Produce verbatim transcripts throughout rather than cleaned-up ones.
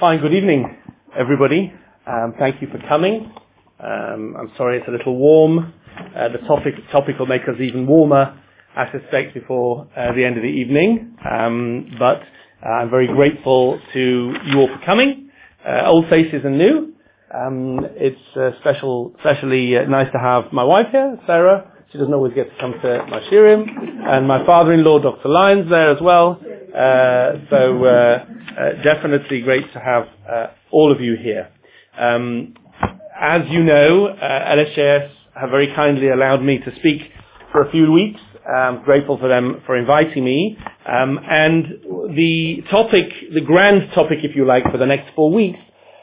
Fine, good evening, everybody. Um, thank you for coming. Um, I'm sorry it's a little warm. Uh, the topic, topic will make us even warmer, I suspect, before uh, the end of the evening. Um, but uh, I'm very grateful to you all for coming. Uh, old faces and new. Um, it's uh, special, especially uh, nice to have my wife here, Sarah. She doesn't always get to come to my shirim. And my father-in-law, Doctor Lyons, there as well. Uh, so uh, uh, definitely great to have uh, all of you here. Um, as you know, uh, L S J S have very kindly allowed me to speak for a few weeks. I'm grateful for them for inviting me. Um, and the topic, the grand topic, if you like, for the next four weeks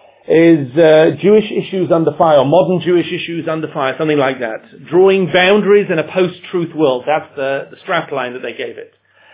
is uh, Jewish issues under fire, modern Jewish issues under fire, something like that. Drawing boundaries in a post-truth world. That's the, the strapline that they gave it.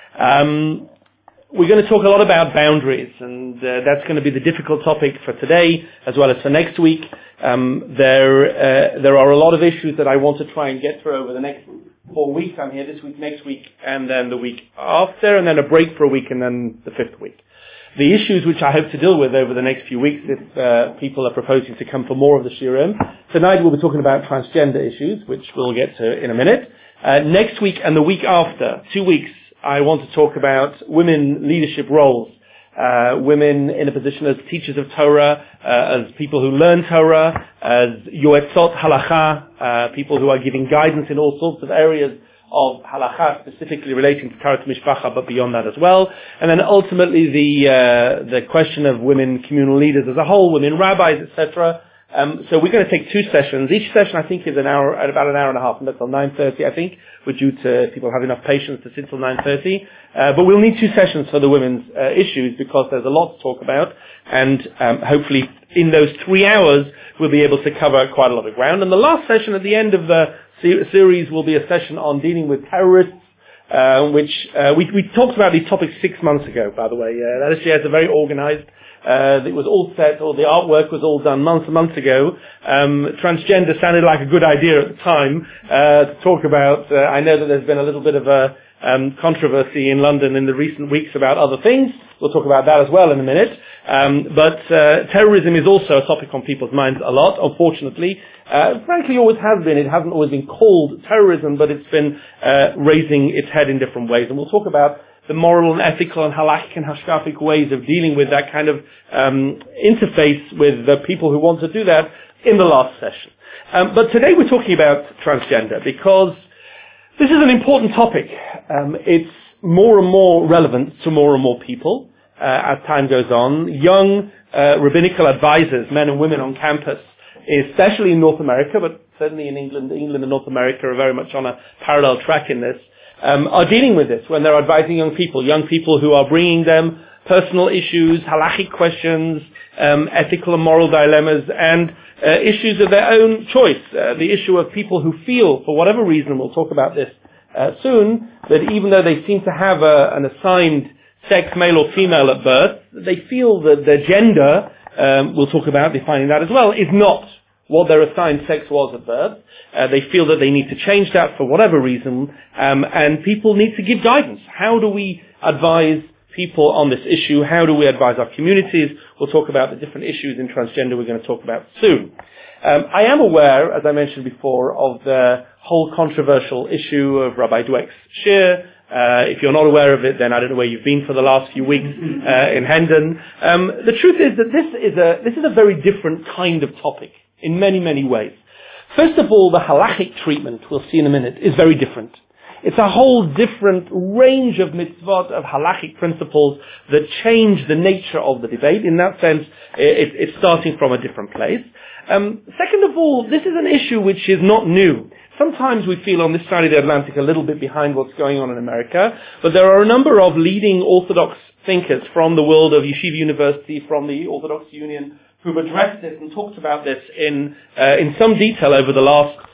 Um, we're going to talk a lot about boundaries, and uh, that's going to be the difficult topic for today as well as for next week. Um, there, uh, there are a lot of issues that I want to try and get through over the next four weeks. I'm here this week, next week, and then the week after, and then a break for a week, and then the fifth week. The issues which I hope to deal with over the next few weeks, if uh, people are proposing to come for more of the shirim. Tonight we'll be talking about transgender issues, which we'll get to in a minute. Uh, next week and the week after, two weeks, I want to talk about women leadership roles. Uh, women in a position as teachers of Torah, uh, as people who learn Torah, as yoetzot halacha, uh, people who are giving guidance in all sorts of areas of halacha, specifically relating to Taharat Mishpacha, but beyond that as well. And then ultimately the uh, the question of women communal leaders as a whole, women rabbis, et cetera. Um, so we're going to take two sessions. Each session, I think, is an hour, at about an hour and a half, and that's till nine thirty, I think. We're due to people have enough patience to sit till nine thirty. Uh, but we'll need two sessions for the women's uh, issues because there's a lot to talk about, and um, hopefully in those three hours we'll be able to cover quite a lot of ground. And the last session at the end of the series will be a session on dealing with terrorists, uh, which uh, we, we talked about these topics six months ago, by the way. Uh, L S J S are very organized. Uh, it was all set, all the artwork was all done months and months ago. Um, transgender sounded like a good idea at the time uh, to talk about. Uh, I know that there's been a little bit of a um, controversy in London in the recent weeks about other things. We'll talk about that as well in a minute. Um, but uh, terrorism is also a topic on people's minds a lot, unfortunately. Uh, frankly, always has been. It hasn't always been called terrorism, but it's been uh, raising its head in different ways. And we'll talk about the moral and ethical and halakhic and hashkafic ways of dealing with that kind of um, interface with the people who want to do that in the last session. Um, but today we're talking about transgender because this is an important topic. Um, it's more and more relevant to more and more people uh, as time goes on. Young uh, rabbinical advisors, men and women on campus, especially in North America, but certainly in England, England and North America are very much on a parallel track in this, um, are dealing with this when they're advising young people, young people who are bringing them personal issues, halachic questions, um, ethical and moral dilemmas, and uh, issues of their own choice. Uh, the issue of people who feel, for whatever reason, we'll talk about this uh, soon, that even though they seem to have a, an assigned sex, male or female at birth, they feel that their gender, um, we'll talk about defining that as well, is not what their assigned sex was at birth. Uh, they feel that they need to change that for whatever reason, um, and people need to give guidance. How do we advise people on this issue? How do we advise our communities? We'll talk about the different issues in transgender we're going to talk about soon. Um, I am aware, as I mentioned before, of the whole controversial issue of Rabbi Dweck's shir. Uh, if you're not aware of it, then I don't know where you've been for the last few weeks uh, in Hendon. Um, the truth is that this is a this is a very different kind of topic in many, many ways. First of all, the halachic treatment, we'll see in a minute, is very different. It's a whole different range of mitzvot, of halachic principles that change the nature of the debate. In that sense, it, it's starting from a different place. Um, second of all, this is an issue which is not new. Sometimes we feel on this side of the Atlantic a little bit behind what's going on in America, but there are a number of leading Orthodox thinkers from the world of Yeshiva University, from the Orthodox Union, who've addressed this and talked about this in uh, in some detail over the last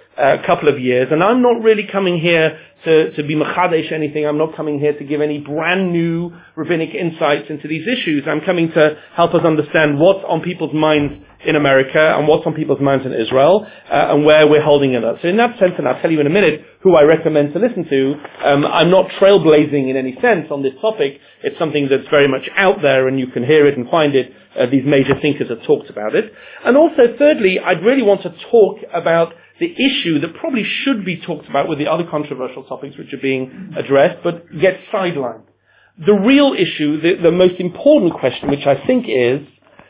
uh, couple of years, and I'm not really coming here to, to be machadesh anything. I'm not coming here to give any brand new rabbinic insights into these issues. I'm coming to help us understand what's on people's minds in America and what's on people's minds in Israel, uh, and where we're holding it up. So in that sense, and I'll tell you in a minute who I recommend to listen to, um, I'm not trailblazing in any sense on this topic. It's something that's very much out there, and you can hear it and find it. Uh, these major thinkers have talked about it. And also, thirdly, I'd really want to talk about the issue that probably should be talked about with the other controversial topics which are being addressed, but gets sidelined. The real issue, the, the most important question, which I think is,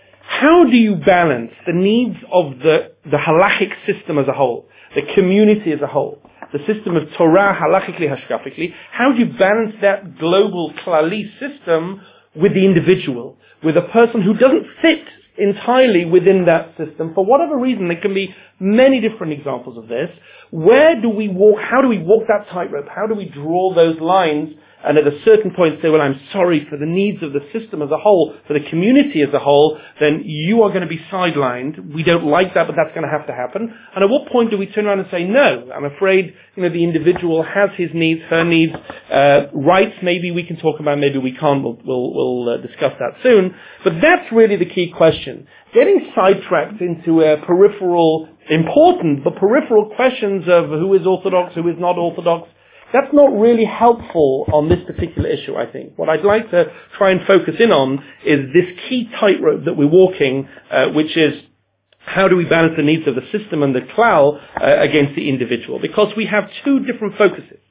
how do you balance the needs of the, the halachic system as a whole, the community as a whole, the system of Torah, halachically, hashkafically, how do you balance that global klali system with the individual, with a person who doesn't fit entirely within that system? For whatever reason, there can be many different examples of this. Where do we walk, how do we walk that tightrope? How do we draw those lines and at a certain point say, well, I'm sorry, for the needs of the system as a whole, for the community as a whole, then you are going to be sidelined. We don't like that, but that's going to have to happen. And at what point do we turn around and say, no, I'm afraid, you know, the individual has his needs, her needs, uh, rights maybe we can talk about, maybe we can't, we'll, we'll, we'll uh, discuss that soon. But that's really the key question. Getting sidetracked into uh, peripheral, important, but peripheral questions of who is Orthodox, who is not Orthodox, that's not really helpful on this particular issue, I think. What I'd like to try and focus in on is this key tightrope that we're walking, uh, which is how do we balance the needs of the system and the klal uh, against the individual? Because we have two different focuses.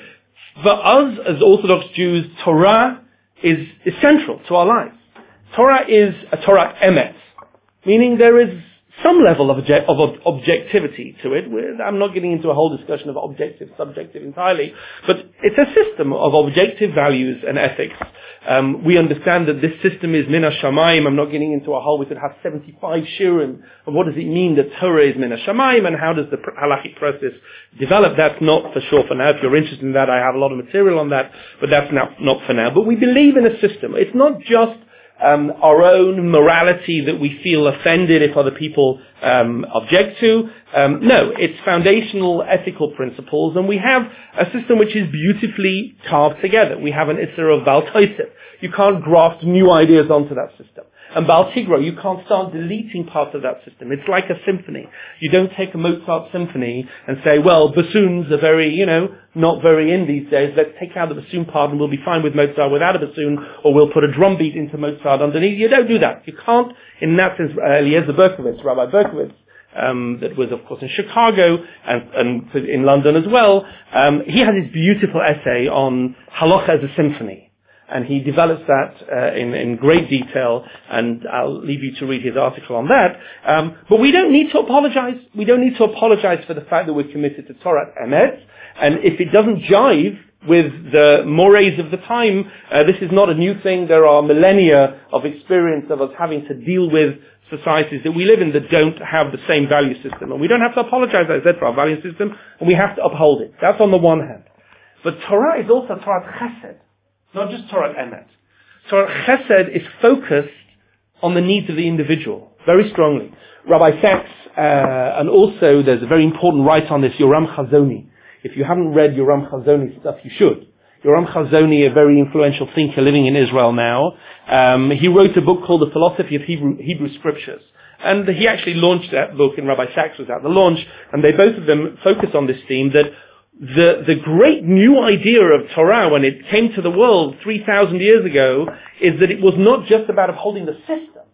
For us as Orthodox Jews, Torah is, is central to our lives. Torah is a Torah emet, meaning there is some level of, object, of objectivity to it. I'm not getting into a whole discussion of objective, subjective entirely, but it's a system of objective values and ethics. Um, we understand that this system is min hashamayim. I'm not getting into a whole, we could have seventy-five shirim of what does it mean that Torah is min hashamayim and how does the halachic process develop. That's not for sure for now. If you're interested in that, I have a lot of material on that, but that's not, not for now. But we believe in a system. It's not just Um, our own morality that we feel offended if other people um, object to. Um, no, it's foundational ethical principles, and we have a system which is beautifully carved together. We have an Isser of Baal Tosef. You can't graft new ideas onto that system. And Baal Tigro, you can't start deleting parts of that system. It's like a symphony. You don't take a Mozart symphony and say, well, bassoons are very, you know, not very in these days. Let's take out the bassoon part and we'll be fine with Mozart without a bassoon, or we'll put a drum beat into Mozart underneath. You don't do that. You can't, in that sense, uh, Eliezer Berkowitz, Rabbi Berkowitz, um, that was, of course, in Chicago and, and in London as well, um, he has this beautiful essay on halacha as a symphony. And he develops that uh, in, in great detail, and I'll leave you to read his article on that. Um, but we don't need to apologize. We don't need to apologize for the fact that we're committed to Torah Emet. And if it doesn't jive with the mores of the time, uh, this is not a new thing. There are millennia of experience of us having to deal with societies that we live in that don't have the same value system. And we don't have to apologize, as I said, for our value system, and we have to uphold it. That's on the one hand. But Torah is also Torah Chesed. Not just Torah Emet. Torah Chesed is focused on the needs of the individual, very strongly. Rabbi Sachs, uh, and also there's a very important write on this, Yoram Chazoni. If you haven't read Yoram Chazoni's stuff, you should. Yoram Chazoni, a very influential thinker living in Israel now, um, he wrote a book called The Philosophy of Hebrew, Hebrew Scriptures. And he actually launched that book, and Rabbi Sachs was at the launch, and they both of them focus on this theme that The, the great new idea of Torah when it came to the world three thousand years ago is that it was not just about upholding the system.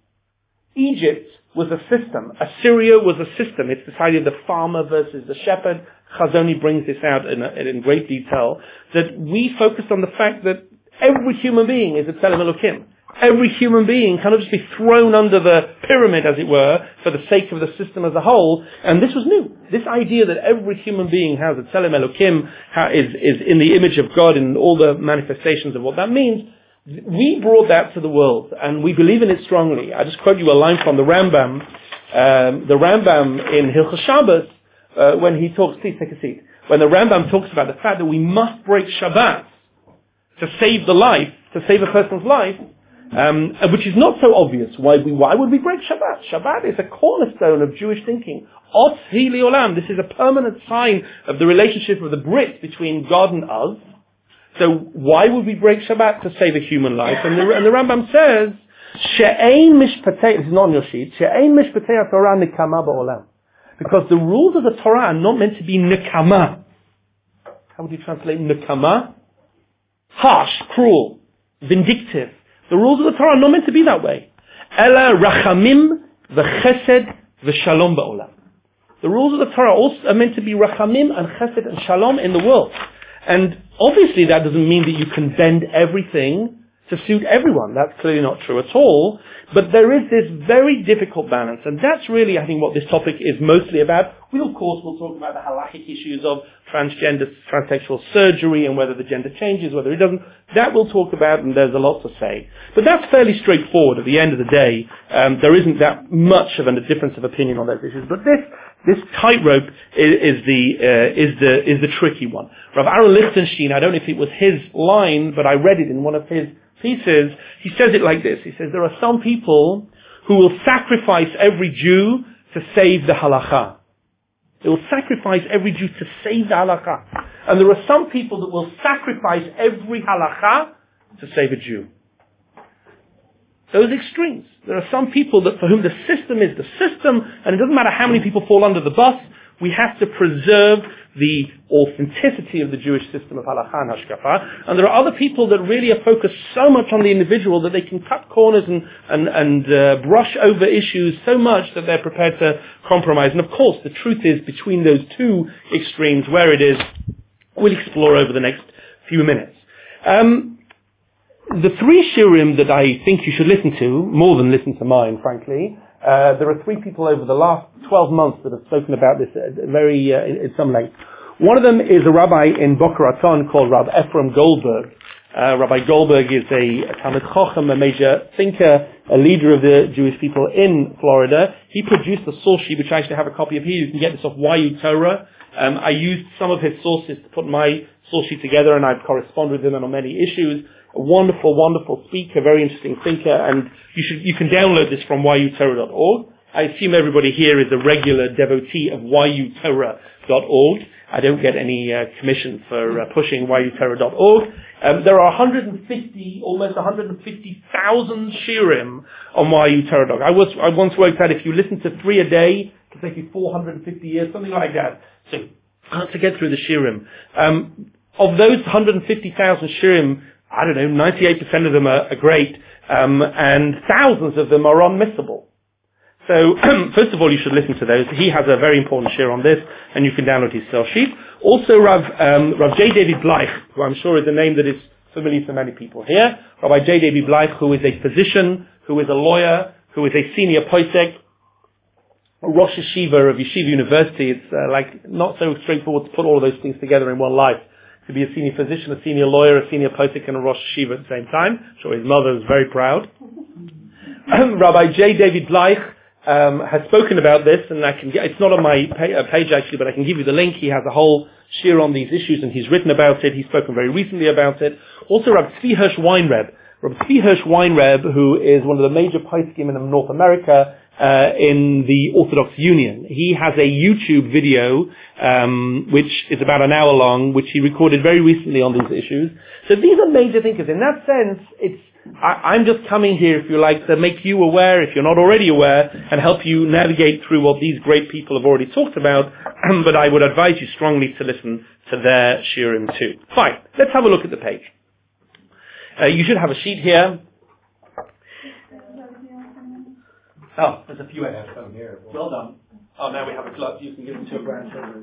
Egypt was a system. Assyria was a system. It's this idea of the farmer versus the shepherd. Chazoni brings this out in, a, in great detail, that we focused on the fact that every human being is a Tzelem Elokim. Every human being cannot just be thrown under the pyramid, as it were, for the sake of the system as a whole. And this was new. This idea that every human being has a Tzelem Elokim, is, is in the image of God in all the manifestations of what that means. We brought that to the world, and we believe in it strongly. I just quote you a line from the Rambam. Um, the Rambam in Hilchos Shabbos, uh, when he talks, please take a seat, when the Rambam talks about the fact that we must break Shabbat to save the life, to save a person's life, Um, which is not so obvious. Why we why would we break Shabbat? Shabbat is a cornerstone of Jewish thinking. Ot hi le'olam. This is a permanent sign of the relationship of the Brit between God and us. So why would we break Shabbat? To save a human life? And the, and the Rambam says, she'ein mishpatei. This is not on your sheet. She'ein mishpatei Torah nikama ba'olam. Because the rules of the Torah are not meant to be nikama. How would you translate nikama? Harsh, cruel, vindictive. The rules of the Torah are not meant to be that way. Ela rachamim v'chesed v'shalom ba'olam. The rules of the Torah also are meant to be rachamim and chesed and shalom in the world. And obviously that doesn't mean that you can bend everything to suit everyone. That's clearly not true at all. But there is this very difficult balance. And that's really, I think, what this topic is mostly about. We, of course, will talk about the halachic issues of transgender, transsexual surgery and whether the gender changes, whether it doesn't. That we'll talk about, and there's a lot to say. But that's fairly straightforward. At the end of the day, um, there isn't that much of a difference of opinion on those issues. But this this tightrope is, is the uh, is the is the tricky one. Rav Aaron Lichtenstein, I don't know if it was his line, but I read it in one of his pieces. He says it like this. He says there are some people who will sacrifice every Jew to save the halacha. They will sacrifice every Jew to save the halacha. And there are some people that will sacrifice every halacha to save a Jew. Those extremes. There are some people that for whom the system is the system, and it doesn't matter how many people fall under the bus, we have to preserve the authenticity of the Jewish system of halacha and hashkafa. And there are other people that really are focused so much on the individual that they can cut corners and, and, and uh, brush over issues so much that they're prepared to compromise. And of course, the truth is between those two extremes, where it is, we'll explore over the next few minutes. Um, the three shiurim that I think you should listen to, more than listen to mine, frankly, Uh, there are three people over the last twelve months that have spoken about this at very uh, in, in some length. One of them is a rabbi in Boca Raton called Rav Ephraim Goldberg. Uh, Rabbi Goldberg is a, a Talmid Chacham, a major thinker, a leader of the Jewish people in Florida. He produced a source sheet, which I actually have a copy of here. You can get this off Y U Torah. Um, I used some of his sources to put my source sheet together, and I've corresponded with him on many issues. A wonderful, wonderful speaker, very interesting thinker, and you should you can download this from Y U Torah dot org. I assume everybody here is a regular devotee of Y U Torah dot org. I don't get any uh, commission for uh, pushing Y U Torah dot org. Um, there are one hundred fifty, almost one hundred fifty thousand shiurim on Y U Torah dot org. I, was, I once worked out if you listen to three a day, it could take you four hundred fifty years, something like that. So, hard to get through the shiurim. Um, of those one hundred fifty thousand shiurim, I don't know, ninety-eight percent of them are, are great, um, and thousands of them are unmissable. So, first of all, you should listen to those. He has a very important share on this, and you can download his cell sheet. Also, Rav, um, Rav J. David Bleich, who I'm sure is a name that is familiar to many people here. Rabbi J. David Bleich, who is a physician, who is a lawyer, who is a senior posek, a Rosh Yeshiva of Yeshiva University. It's uh, like not so straightforward to put all of those things together in one life. To be a senior physician, a senior lawyer, a senior posek, and a Rosh Yeshiva at the same time. I'm sure his mother was very proud. Rabbi J. David Bleich um, has spoken about this, and I can get, it's not on my page, uh, page actually, but I can give you the link. He has a whole shiur on these issues, and he's written about it. He's spoken very recently about it. Also, Rabbi Tzvi Hirsch Weinreb. Rabbi Tzvi Hirsch Weinreb, who is one of the major poskim in North America, Uh, in the Orthodox Union. He has a YouTube video, um, which is about an hour long, which he recorded very recently on these issues. So these are major thinkers. In that sense, it's, I, I'm just coming here, if you like, to make you aware, if you're not already aware, and help you navigate through what these great people have already talked about. But I would advise you strongly to listen to their shiurim too. Fine. Let's have a look at the page. Uh, you should have a sheet here. Oh, there's a few extras. Some here. Well done. Oh, now we have a glove. You can give them to a grandchildren.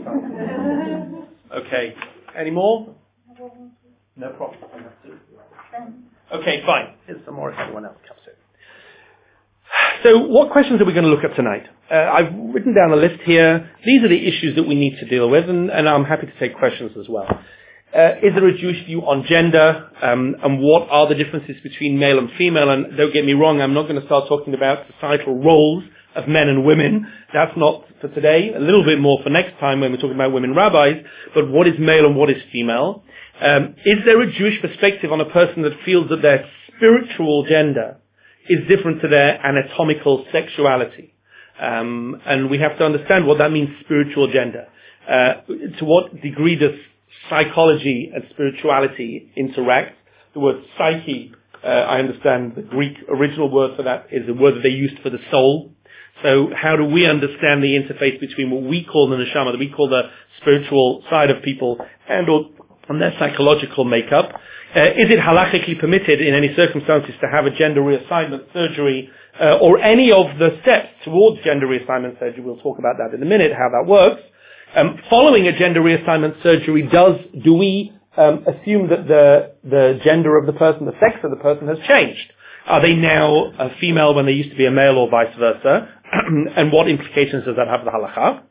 Okay. Any more? No problem. Okay, fine. Here's some more if anyone else comes in. So, what questions are we going to look at tonight? Uh, I've written down a list here. These are the issues that we need to deal with, and, and I'm happy to take questions as well. Uh, is there a Jewish view on gender, um, and what are the differences between male and female? And don't get me wrong, I'm not going to start talking about societal roles of men and women. That's not for today. A little bit more for next time when we're talking about women rabbis. But what is male and what is female? Um, is there a Jewish perspective on a person that feels that their spiritual gender is different to their anatomical sexuality. Um, and we have to understand what that means, spiritual gender. Uh, to what degree does psychology and spirituality interact? The word psyche, uh, I understand the Greek original word for that is a word that they used for the soul. So how do we understand the interface between what we call the neshama, that we call the spiritual side of people, and or and their psychological makeup? Uh, is it halachically permitted in any circumstances to have a gender reassignment surgery uh, or any of the steps towards gender reassignment surgery? We'll talk about that in a minute, how that works. Um, following a gender reassignment surgery, does do we um, assume that the the gender of the person, the sex of the person has changed? Are they now a female when they used to be a male, or vice versa? And what implications does that have for the halakha?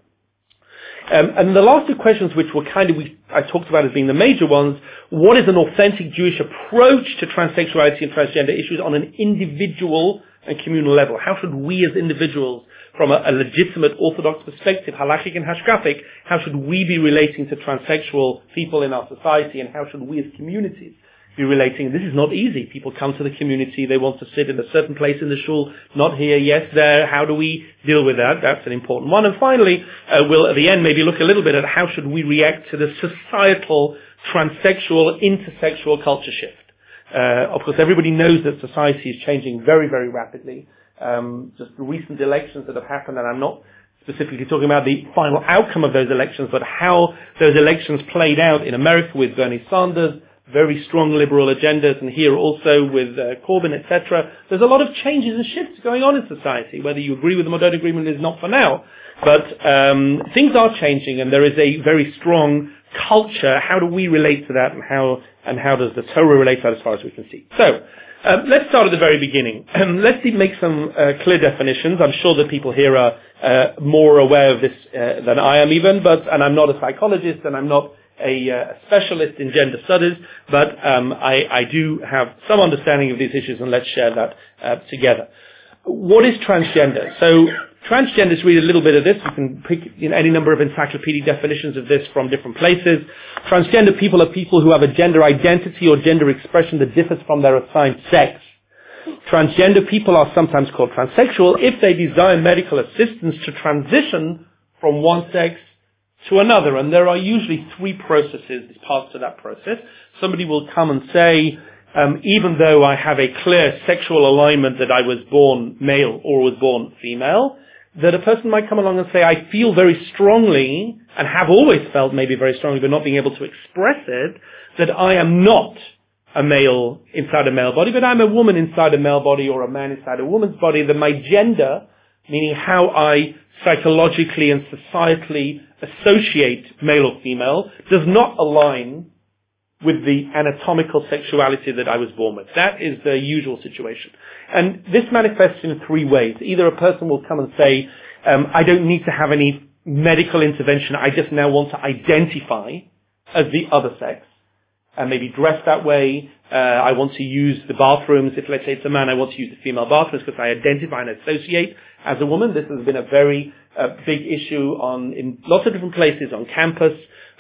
Um, and the last two questions, which were kind of, we, I talked about as being the major ones, what is an authentic Jewish approach to transsexuality and transgender issues on an individual and communal level? How should we as individuals, from a, a legitimate Orthodox perspective, halachic and hashkafic, how should we be relating to transsexual people in our society, and how should we as communities be relating? This is not easy. People come to the community, they want to sit in a certain place in the shul, not here, yes, there. How do we deal with that? That's an important one. And finally, uh, we'll at the end maybe look a little bit at how should we react to the societal transsexual, intersexual culture shift. Uh, of course, everybody knows that society is changing very, very rapidly. Um, just the recent elections that have happened, and I'm not specifically talking about the final outcome of those elections, but how those elections played out in America with Bernie Sanders, very strong liberal agendas, and here also with uh, Corbyn, et cetera. There's a lot of changes and shifts going on in society. Whether you agree with the Modot Agreement is not for now, but um, things are changing, and there is a very strong culture. How do we relate to that, and how and how does the Torah relate to that as far as we can see? So uh, let's start at the very beginning. Let's make some uh, clear definitions. I'm sure that people here are uh, more aware of this uh, than I am even, but and I'm not a psychologist, and I'm not A, uh, a specialist in gender studies, but um, I, I do have some understanding of these issues, and let's share that uh, together. What is transgender? So transgenders, read a little bit of this. You can pick you know, any number of encyclopedic definitions of this from different places. Transgender people are people who have a gender identity or gender expression that differs from their assigned sex. Transgender people are sometimes called transsexual if they desire medical assistance to transition from one sex to another, and there are usually three processes, parts to that process. Somebody will come and say, um, even though I have a clear sexual alignment that I was born male or was born female, that a person might come along and say, I feel very strongly, and have always felt maybe very strongly, but not being able to express it, that I am not a male inside a male body, but I'm a woman inside a male body, or a man inside a woman's body, that my gender, meaning how I psychologically and societally associate male or female, does not align with the anatomical sexuality that I was born with. That is the usual situation. And this manifests in three ways. Either a person will come and say, um, I don't need to have any medical intervention, I just now want to identify as the other sex, and maybe dress that way. Uh, I want to use the bathrooms. If, let's say, it's a man, I want to use the female bathrooms because I identify and associate as a woman. This has been a very uh, big issue on in lots of different places on campus.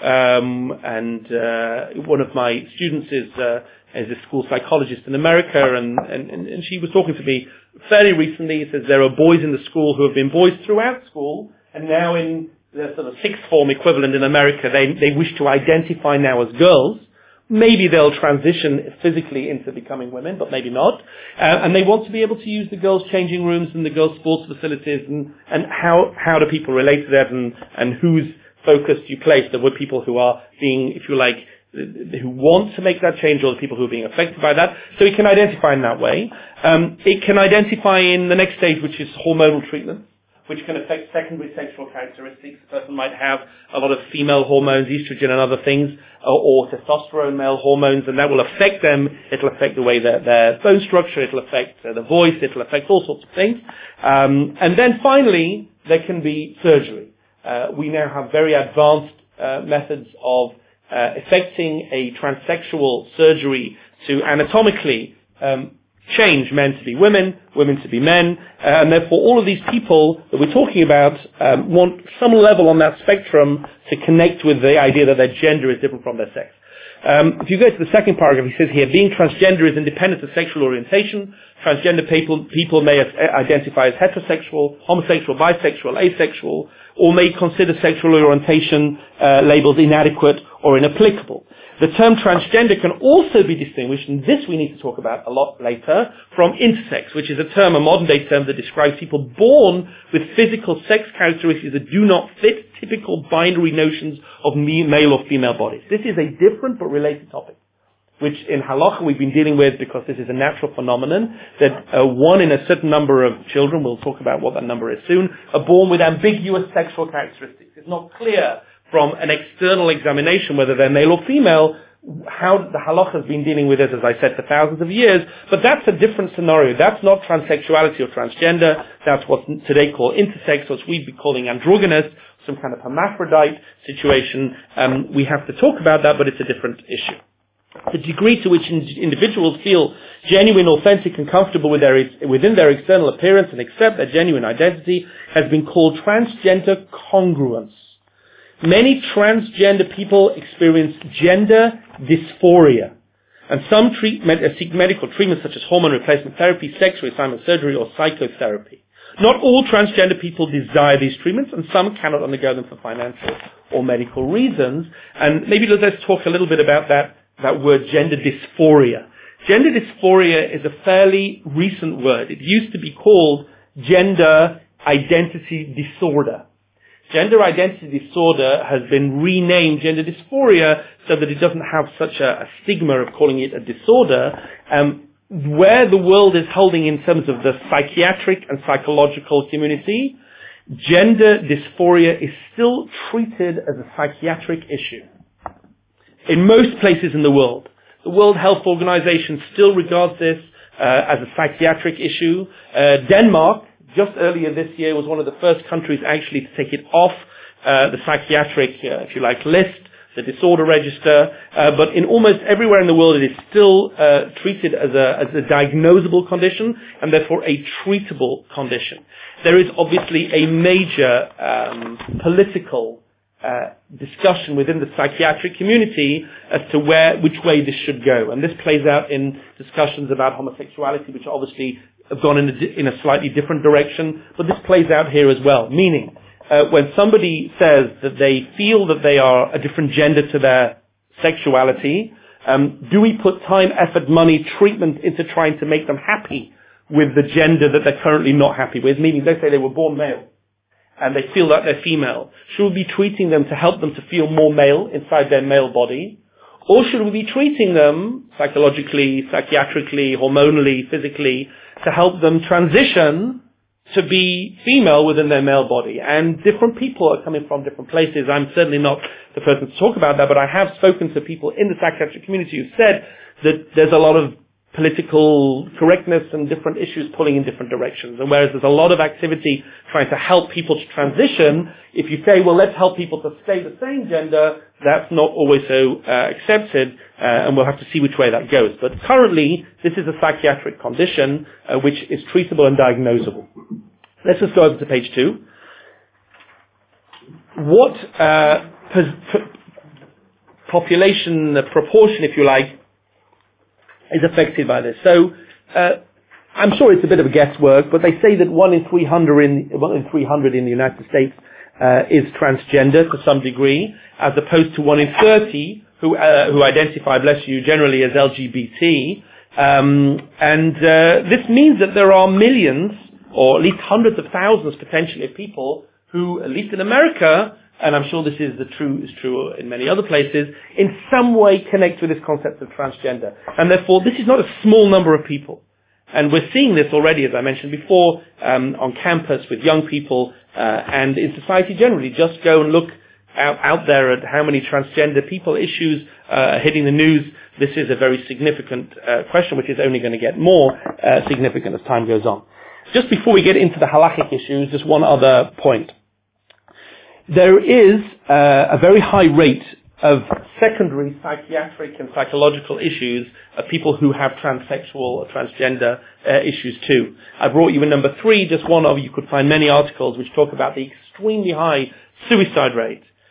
Um, and uh, one of my students is uh, is a school psychologist in America, and, and, and she was talking to me fairly recently. Says there are boys in the school who have been boys throughout school, and now in the sort of sixth form equivalent in America, they they wish to identify now as girls. Maybe they'll transition physically into becoming women, but maybe not. Uh, and they want to be able to use the girls' changing rooms and the girls' sports facilities, and, and how, how do people relate to that, and, and whose focus do you place? There were people who are being, if you like, who want to make that change, or the people who are being affected by that. So it can identify in that way. Um, it can identify in the next stage, which is hormonal treatment, which can affect secondary sexual characteristics. A person might have a lot of female hormones, estrogen and other things, or, or testosterone male hormones, and that will affect them. It'll affect the way their, their bone structure, it'll affect uh, the voice, it'll affect all sorts of things. Um, and then finally, there can be surgery. Uh, we now have very advanced uh, methods of uh, effecting a transsexual surgery to anatomically um, change men to be women, women to be men, uh, and therefore all of these people that we're talking about um, want some level on that spectrum to connect with the idea that their gender is different from their sex. Um, if you go to the second paragraph, he says here, being transgender is independent of sexual orientation. Transgender people, people may identify as heterosexual, homosexual, bisexual, asexual, or may consider sexual orientation uh, labels inadequate or inapplicable. The term transgender can also be distinguished, and this we need to talk about a lot later, from intersex, which is a term, a modern-day term that describes people born with physical sex characteristics that do not fit typical binary notions of male or female bodies. This is a different but related topic, which in halacha we've been dealing with because this is a natural phenomenon that uh, one in a certain number of children, we'll talk about what that number is soon, are born with ambiguous sexual characteristics. It's not clear from an external examination whether they're male or female, how the halacha has been dealing with this, as I said, for thousands of years. But that's a different scenario. That's not transsexuality or transgender. That's what's today called intersex, what we'd be calling androgynous, some kind of hermaphrodite situation. Um, we have to talk about that, but it's a different issue. The degree to which in- individuals feel genuine, authentic, and comfortable with their, within their external appearance and accept their genuine identity has been called transgender congruence. Many transgender people experience gender dysphoria, and some treat, med- seek medical treatments such as hormone replacement therapy, sex reassignment surgery, or psychotherapy. Not all transgender people desire these treatments, and some cannot undergo them for financial or medical reasons. And maybe let's talk a little bit about that, that word gender dysphoria. Gender dysphoria is a fairly recent word. It used to be called gender identity disorder. Gender identity disorder has been renamed gender dysphoria so that it doesn't have such a, a stigma of calling it a disorder. Um, where the world is holding in terms of the psychiatric and psychological community, gender dysphoria is still treated as a psychiatric issue. In most places in the world, the World Health Organization still regards this uh, as a psychiatric issue. Uh, Denmark, just earlier this year, was one of the first countries actually to take it off uh, the psychiatric, uh, if you like, list, the disorder register. Uh, but in almost everywhere in the world, it is still uh, treated as a, as a diagnosable condition and therefore a treatable condition. There is obviously a major um, political uh, discussion within the psychiatric community as to where, which way this should go, and this plays out in discussions about homosexuality, which obviously have gone in a, in a slightly different direction, but this plays out here as well. Meaning, uh, when somebody says that they feel that they are a different gender to their sexuality, um, do we put time, effort, money, treatment into trying to make them happy with the gender that they're currently not happy with? Meaning, they say they were born male and they feel that they're female. Should we be treating them to help them to feel more male inside their male body? Or should we be treating them psychologically, psychiatrically, hormonally, physically, to help them transition to be female within their male body? And different people are coming from different places. I'm certainly not the person to talk about that, but I have spoken to people in the psychiatric community who said that there's a lot of political correctness and different issues pulling in different directions. And whereas there's a lot of activity trying to help people to transition, if you say, well, let's help people to stay the same gender, that's not always so uh, accepted, uh, and we'll have to see which way that goes. But currently, this is a psychiatric condition uh, which is treatable and diagnosable. Let's just go over to page two. What uh, pos- population uh, proportion, if you like, is affected by this? So, uh, I'm sure it's a bit of a guesswork, but they say that one in three hundred in one in three hundred in the United States uh, is transgender to some degree, as opposed to one in thirty who uh, who identify, bless you, generally as L G B T. Um, and uh, this means that there are millions, or at least hundreds of thousands potentially of people who, at least in America, and I'm sure this is the true is true in many other places, in some way connect with this concept of transgender. And therefore, this is not a small number of people. And we're seeing this already, as I mentioned before, um, on campus with young people uh, and in society generally. Just go and look out, out there at how many transgender people issues uh, hitting the news. This is a very significant uh, question, which is only going to get more uh, significant as time goes on. Just before we get into the halachic issues, just one other point. There is uh, a very high rate of secondary psychiatric and psychological issues of people who have transsexual or transgender uh, issues too. I brought you in number three, just one of you could find many articles which talk about the extremely high suicide rate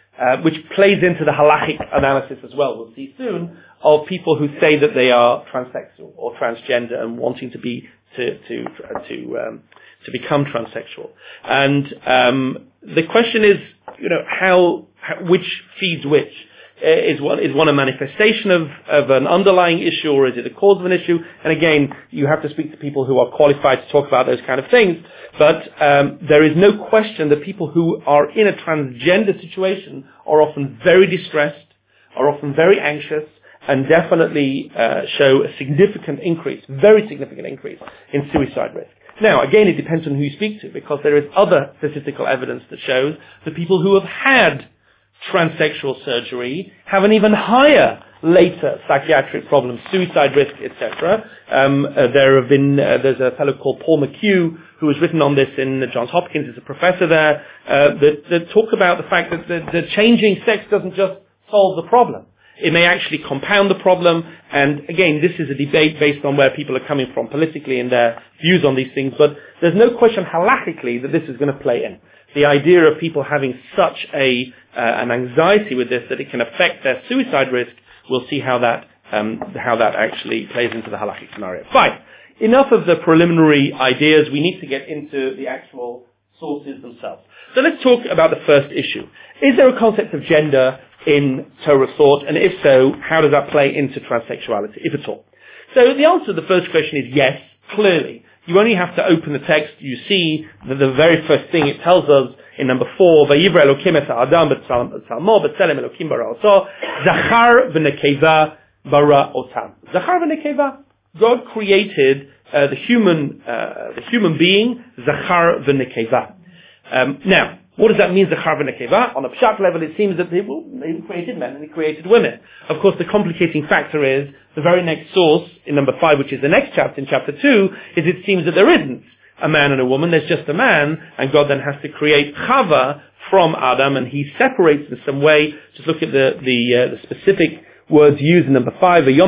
uh, which plays into the halachic analysis as well, we'll see soon, of people who say that they are transsexual or transgender and wanting to be, to, to, to, um, to become transsexual. And, um, the question is, you know, how, how which feeds which? Is one, is one a manifestation of, of an underlying issue, or is it a cause of an issue? And again, you have to speak to people who are qualified to talk about those kind of things. But um, there is no question that people who are in a transgender situation are often very distressed, are often very anxious, and definitely uh, show a significant increase, very significant increase in suicide risk. Now, again, it depends on who you speak to, because there is other statistical evidence that shows that people who have had transsexual surgery have an even higher later psychiatric problems, suicide risk, et cetera. Um, uh, there have been uh, there's a fellow called Paul McHugh who has written on this in Johns Hopkins. He's a professor there uh, that, that talk about the fact that the, the changing sex doesn't just solve the problem. It may actually compound the problem. And again, this is a debate based on where people are coming from politically and their views on these things. But there's no question halakhically that this is going to play in. The idea of people having such a uh, an anxiety with this that it can affect their suicide risk, we'll see how that um, how that actually plays into the halakhic scenario. Fine. Enough of the preliminary ideas. We need to get into the actual sources themselves. So let's talk about the first issue. Is there a concept of gender in Torah thought? And if so, how does that play into transsexuality, if at all? So the answer to the first question is yes, clearly. You only have to open the text. You see that the very first thing it tells us in number four, Vayivra Elokim et ha'adam b'tzalmo b'tzelem Elokim bara oto, Zachar v'nekeva bara otam. Zachar v'nekeva. God created uh, the human, uh, the human being, Zachar v'nekeva. Um, now, what does that mean, Zachar v'nekeva? On a pshat level, it seems that they, well, they created men and they created women. Of course, the complicating factor is the very next source in number five, which is the next chapter, in chapter two, is it seems that there isn't a man and a woman. There's just a man, and God then has to create Chava from Adam, and he separates in some way. Just look at the the, uh, the specific words used in number five. It's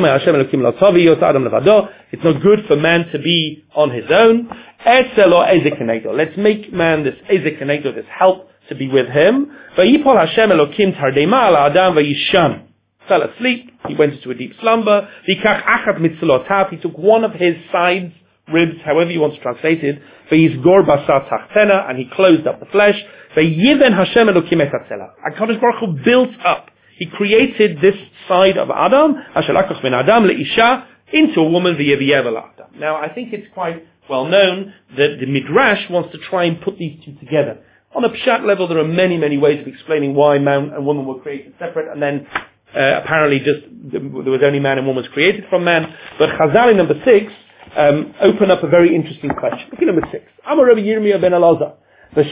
not good for man to be on his own. Let's make man this ezekenegdo, this help to be with him. Fell asleep. He went into a deep slumber. He took one of his sides, ribs, however you want to translate it, and he closed up the flesh. HaKadosh Baruch Hu built up. He created this side of Adam, into a woman. Now, I think it's quite well known that the Midrash wants to try and put these two together. On a pshat level, there are many, many ways of explaining why man and woman were created separate, and then uh, apparently just there was only man and woman was created from man. But Chazal in number six um, open up a very interesting question. Look at number six. Amar Rabbi Yirmiyah ben Elazar. When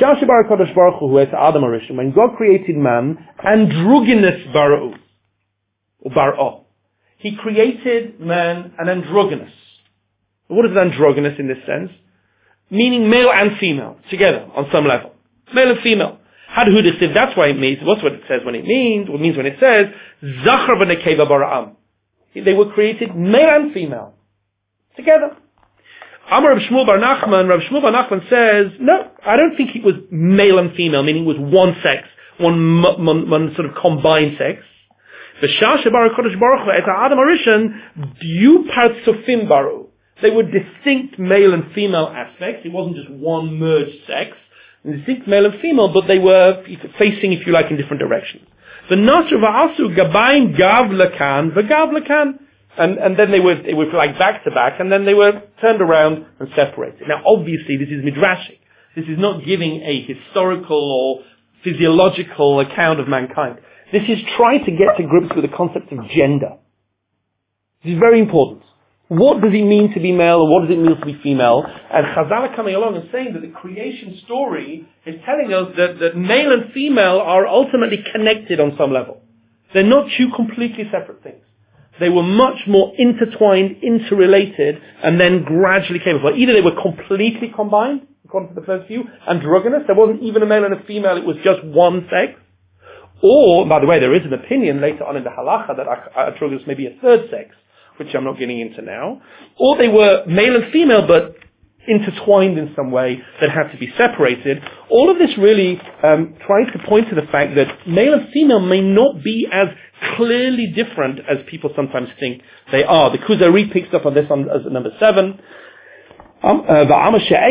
God created man, androgynous bara'u, or bara'ah, He created man an androgynous. What is androgynous in this sense? Meaning male and female, together, on some level. Male and female. Hadhudisiv, that's why it means, what's what it says when it means, what it means when it says, Zachar v'nekeva bara'am. They were created male and female, together. Amar Rav Shmuel bar Nachman, Rav Shmuel bar Nachman says, no, I don't think it was male and female, meaning it was one sex, one, one, one sort of combined sex. V'shah shebar HaKadosh Baruch Hu et ha'adam harishon diu partzufim baru. They were distinct male and female aspects. It wasn't just one merged sex. Distinct male and female, but they were facing, if you like, in different directions. The Nasr v'asu gabayim gav lakan v'gav lakan. And, and then they were, they were like back to back, and then they were turned around and separated. Now, obviously, this is midrashic. This is not giving a historical or physiological account of mankind. This is trying to get to grips with the concept of gender. This is very important. What does it mean to be male, or what does it mean to be female? And Chazal are coming along and saying that the creation story is telling us that, that male and female are ultimately connected on some level. They're not two completely separate things. They were much more intertwined, interrelated, and then gradually came apart. Either they were completely combined, according to the first view, androgynous, there wasn't even a male and a female, it was just one sex. Or, by the way, there is an opinion later on in the halacha that androgynous may be a third sex, which I'm not getting into now. Or they were male and female, but intertwined in some way that had to be separated. All of this really um, tries to point to the fact that male and female may not be as clearly different as people sometimes think they are. The Kuzari picks up on this on, as number seven. Um, uh, the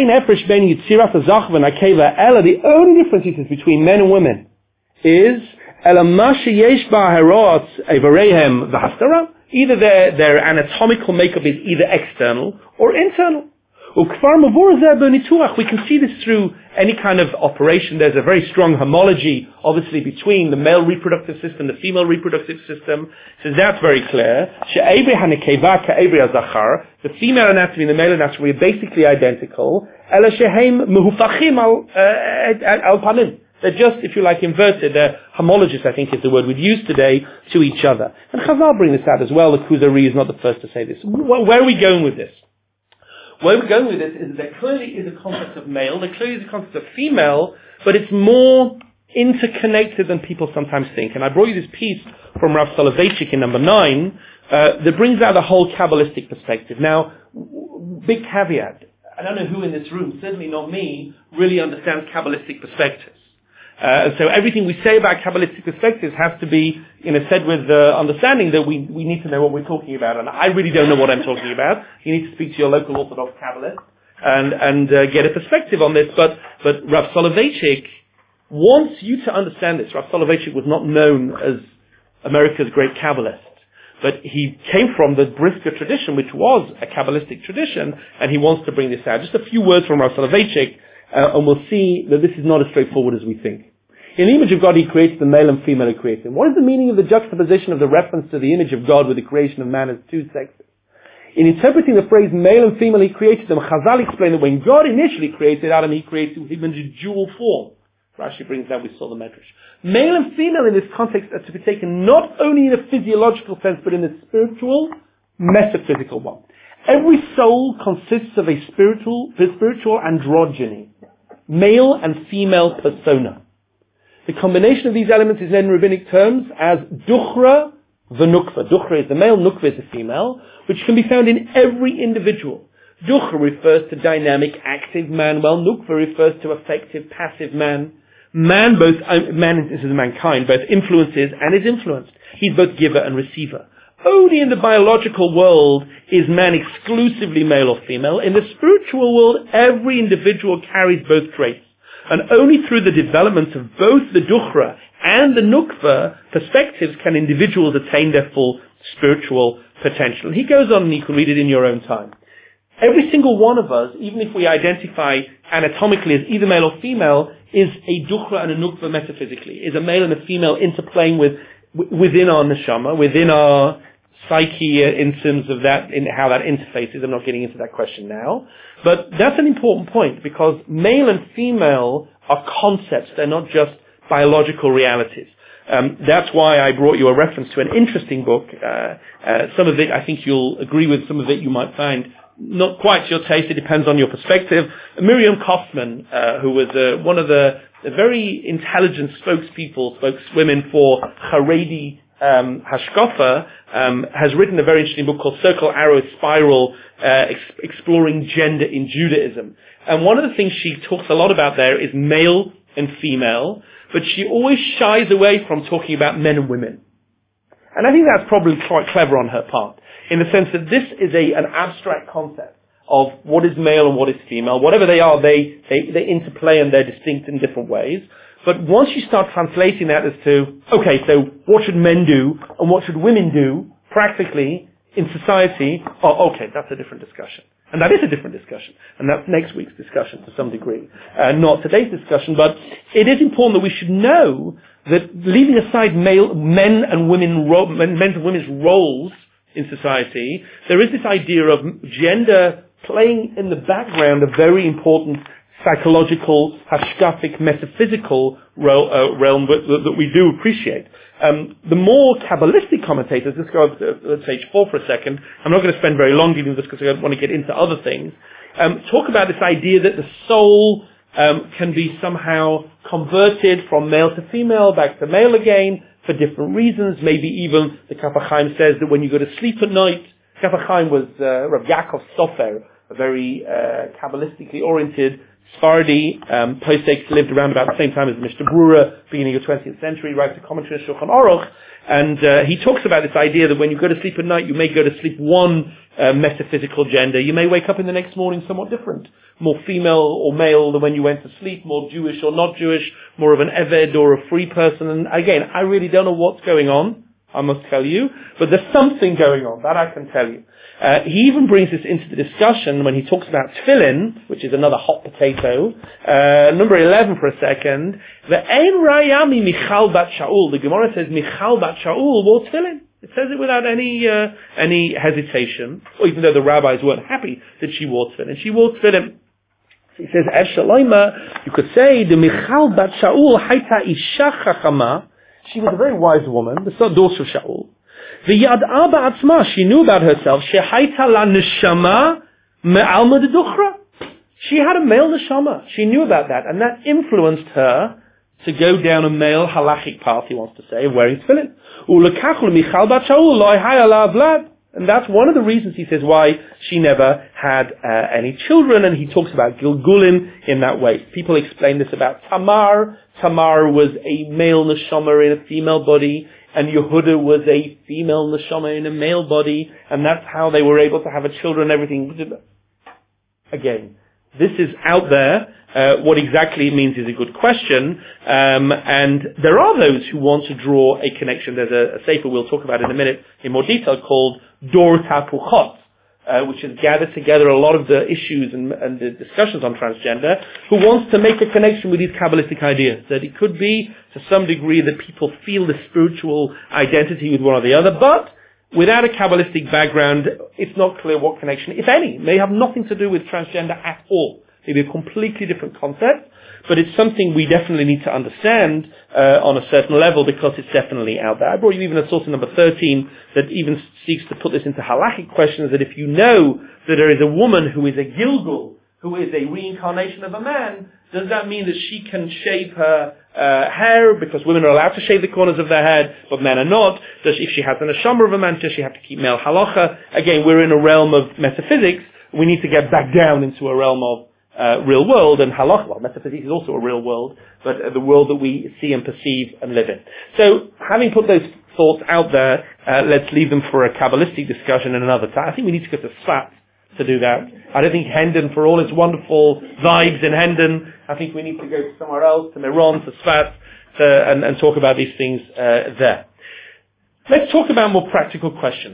only difference he says between men and women is either their, their anatomical makeup is either external or internal. We can see this through any kind of operation. There's a very strong homology, obviously, between the male reproductive system, the female reproductive system. So that's very clear. The female anatomy and the male anatomy are basically identical. They're just, if you like, inverted. They're homologous, I think is the word we'd use today, to each other. And Chazal bring this out as well. The Kuzari is not the first to say this. Where are we going with this? Where we're going with this is that there clearly is a concept of male, there clearly is a concept of female, but it's more interconnected than people sometimes think. And I brought you this piece from Rav Soloveitchik in number nine uh, that brings out a whole Kabbalistic perspective. Now, big caveat, I don't know who in this room, certainly not me, really understands Kabbalistic perspectives. Uh, so everything we say about Kabbalistic perspectives has to be, you know, said with the understanding that we, we need to know what we're talking about. And I really don't know what I'm talking about. You need to speak to your local Orthodox Kabbalist and, and uh, get a perspective on this. But, but Rav Soloveitchik wants you to understand this. Rav Soloveitchik was not known as America's great Kabbalist. But he came from the Brisker tradition, which was a Kabbalistic tradition, and he wants to bring this out. Just a few words from Rav Soloveitchik, uh, and we'll see that this is not as straightforward as we think. In the image of God, he creates the male and female he creates him. What is the meaning of the juxtaposition of the reference to the image of God with the creation of man as two sexes? In interpreting the phrase male and female, he created them. Chazal explained that when God initially created Adam, he created him in a dual form. Rashi brings that, we saw the Medrash. Male and female in this context are to be taken not only in a physiological sense, but in a spiritual, metaphysical one. Every soul consists of a spiritual, spiritual androgyny, male and female persona. The combination of these elements is in rabbinic terms as duchra v'nukva. Duchra is the male, nukva is the female, which can be found in every individual. Duchra refers to dynamic, active man, while nukva refers to affective, passive man. Man, both uh, man, this is mankind, both influences and is influenced. He's both giver and receiver. Only in the biological world is man exclusively male or female. In the spiritual world, every individual carries both traits. And only through the development of both the duchra and the nukva perspectives can individuals attain their full spiritual potential. And he goes on, and you can read it in your own time. Every single one of us, even if we identify anatomically as either male or female, is a duchra and a nukva metaphysically, is a male and a female interplaying with, within our neshama, within our psyche in terms of that, in how that interfaces. I'm not getting into that question now. But that's an important point, because male and female are concepts. They're not just biological realities. Um, that's why I brought you a reference to an interesting book. Uh, uh, some of it, I think you'll agree with. Some of it you might find not quite your taste. It depends on your perspective. Miriam Kaufman, uh, who was uh, one of the, the very intelligent spokespeople, spokeswomen for Haredi um, Hashkafa, um, has written a very interesting book called Circle, Arrow, Spiral, uh, ex- exploring gender in Judaism. And one of the things she talks a lot about there is male and female, but she always shies away from talking about men and women. And I think that's probably quite clever on her part, in the sense that this is a, an abstract concept of what is male and what is female. Whatever they are, they, they, they interplay and they're distinct in different ways. But once you start translating that as to, okay, so what should men do and what should women do practically in society? Oh, okay, that's a different discussion. And that is a different discussion. And that's next week's discussion to some degree. Uh, not today's discussion, but it is important that we should know that leaving aside male, men and women, ro- men, men's and women's roles in society, there is this idea of gender playing in the background a very important psychological, hashkafic, metaphysical ro- uh, realm that, that we do appreciate. Um, the more Kabbalistic commentators, let's go over to page four for a second. I'm not going to spend very long dealing with this because I want to get into other things. Um, talk about this idea that the soul um, can be somehow converted from male to female, back to male again, for different reasons. Maybe even the Kaf HaChaim says that when you go to sleep at night, Kaf HaChaim was uh, Rav Yaakov Sofer, a very uh, Kabbalistically oriented Sephardi um, posek, lived around about the same time as Mishnah Brura, beginning of twentieth century, writes a commentary on Shulchan Aruch, and uh, he talks about this idea that when you go to sleep at night, you may go to sleep one uh, metaphysical gender, you may wake up in the next morning somewhat different, more female or male than when you went to sleep, more Jewish or not Jewish, more of an Eved or a free person, and again, I really don't know what's going on, I must tell you, but there's something going on, that I can tell you. Uh, he even brings this into the discussion when he talks about tefillin, which is another hot potato. Uh, number eleven for a second. The Ein Rayami Michal Bat Shaul. The Gemara says Michal Bat Shaul wore tefillin. It says it without any uh, any hesitation, or even though the rabbis weren't happy that she wore tefillin. She wore tefillin. So he says, Ev Shaloima, you could say the Michal Bat Shaul Haita Isha Chachama. She was a very wise woman, the daughter of Shaul. The Yad'a ba'atzma, she knew about herself. Shehaita la neshama me'alma deduchra. She had a male neshama. She knew about that, and that influenced her to go down a male halachic path, he wants to say, of wearing tefillin. U'lekach l'michal bat Shaul lo haya la avlad. And that's one of the reasons, he says, why she never had uh, any children, and he talks about Gilgulim in that way. People explain this about Tamar. Tamar was a male neshama in a female body, and Yehuda was a female neshama in a male body, and that's how they were able to have a children and everything. Again, this is out there. Uh, what exactly it means is a good question, um, and there are those who want to draw a connection. There's a, a sefer we'll talk about in a minute in more detail called Dor Tapuchot, uh, which has gathered together a lot of the issues and, and the discussions on transgender, who wants to make a connection with these Kabbalistic ideas. That it could be, to some degree, that people feel the spiritual identity with one or the other, but without a Kabbalistic background, it's not clear what connection, if any, may have nothing to do with transgender at all. Maybe a completely different concept, but it's something we definitely need to understand uh, on a certain level, because it's definitely out there. I brought you even a source in number thirteen that even seeks to put this into halachic questions, that if you know that there is a woman who is a Gilgul, who is a reincarnation of a man, does that mean that she can shave her uh, hair, because women are allowed to shave the corners of their head, but men are not? Does she, if she has an neshama of a man, does she have to keep male halacha? Again, we're in a realm of metaphysics. We need to get back down into a realm of Uh, real world, and halach, well, metaphysics is also a real world, but uh, the world that we see and perceive and live in. So, having put those thoughts out there, uh, let's leave them for a Kabbalistic discussion in another time. I think we need to go to Sfat to do that. I don't think Hendon, for all its wonderful vibes in Hendon, I think we need to go somewhere else, to Meron, to Sfat, to, and, and talk about these things uh, there. Let's talk about more practical questions.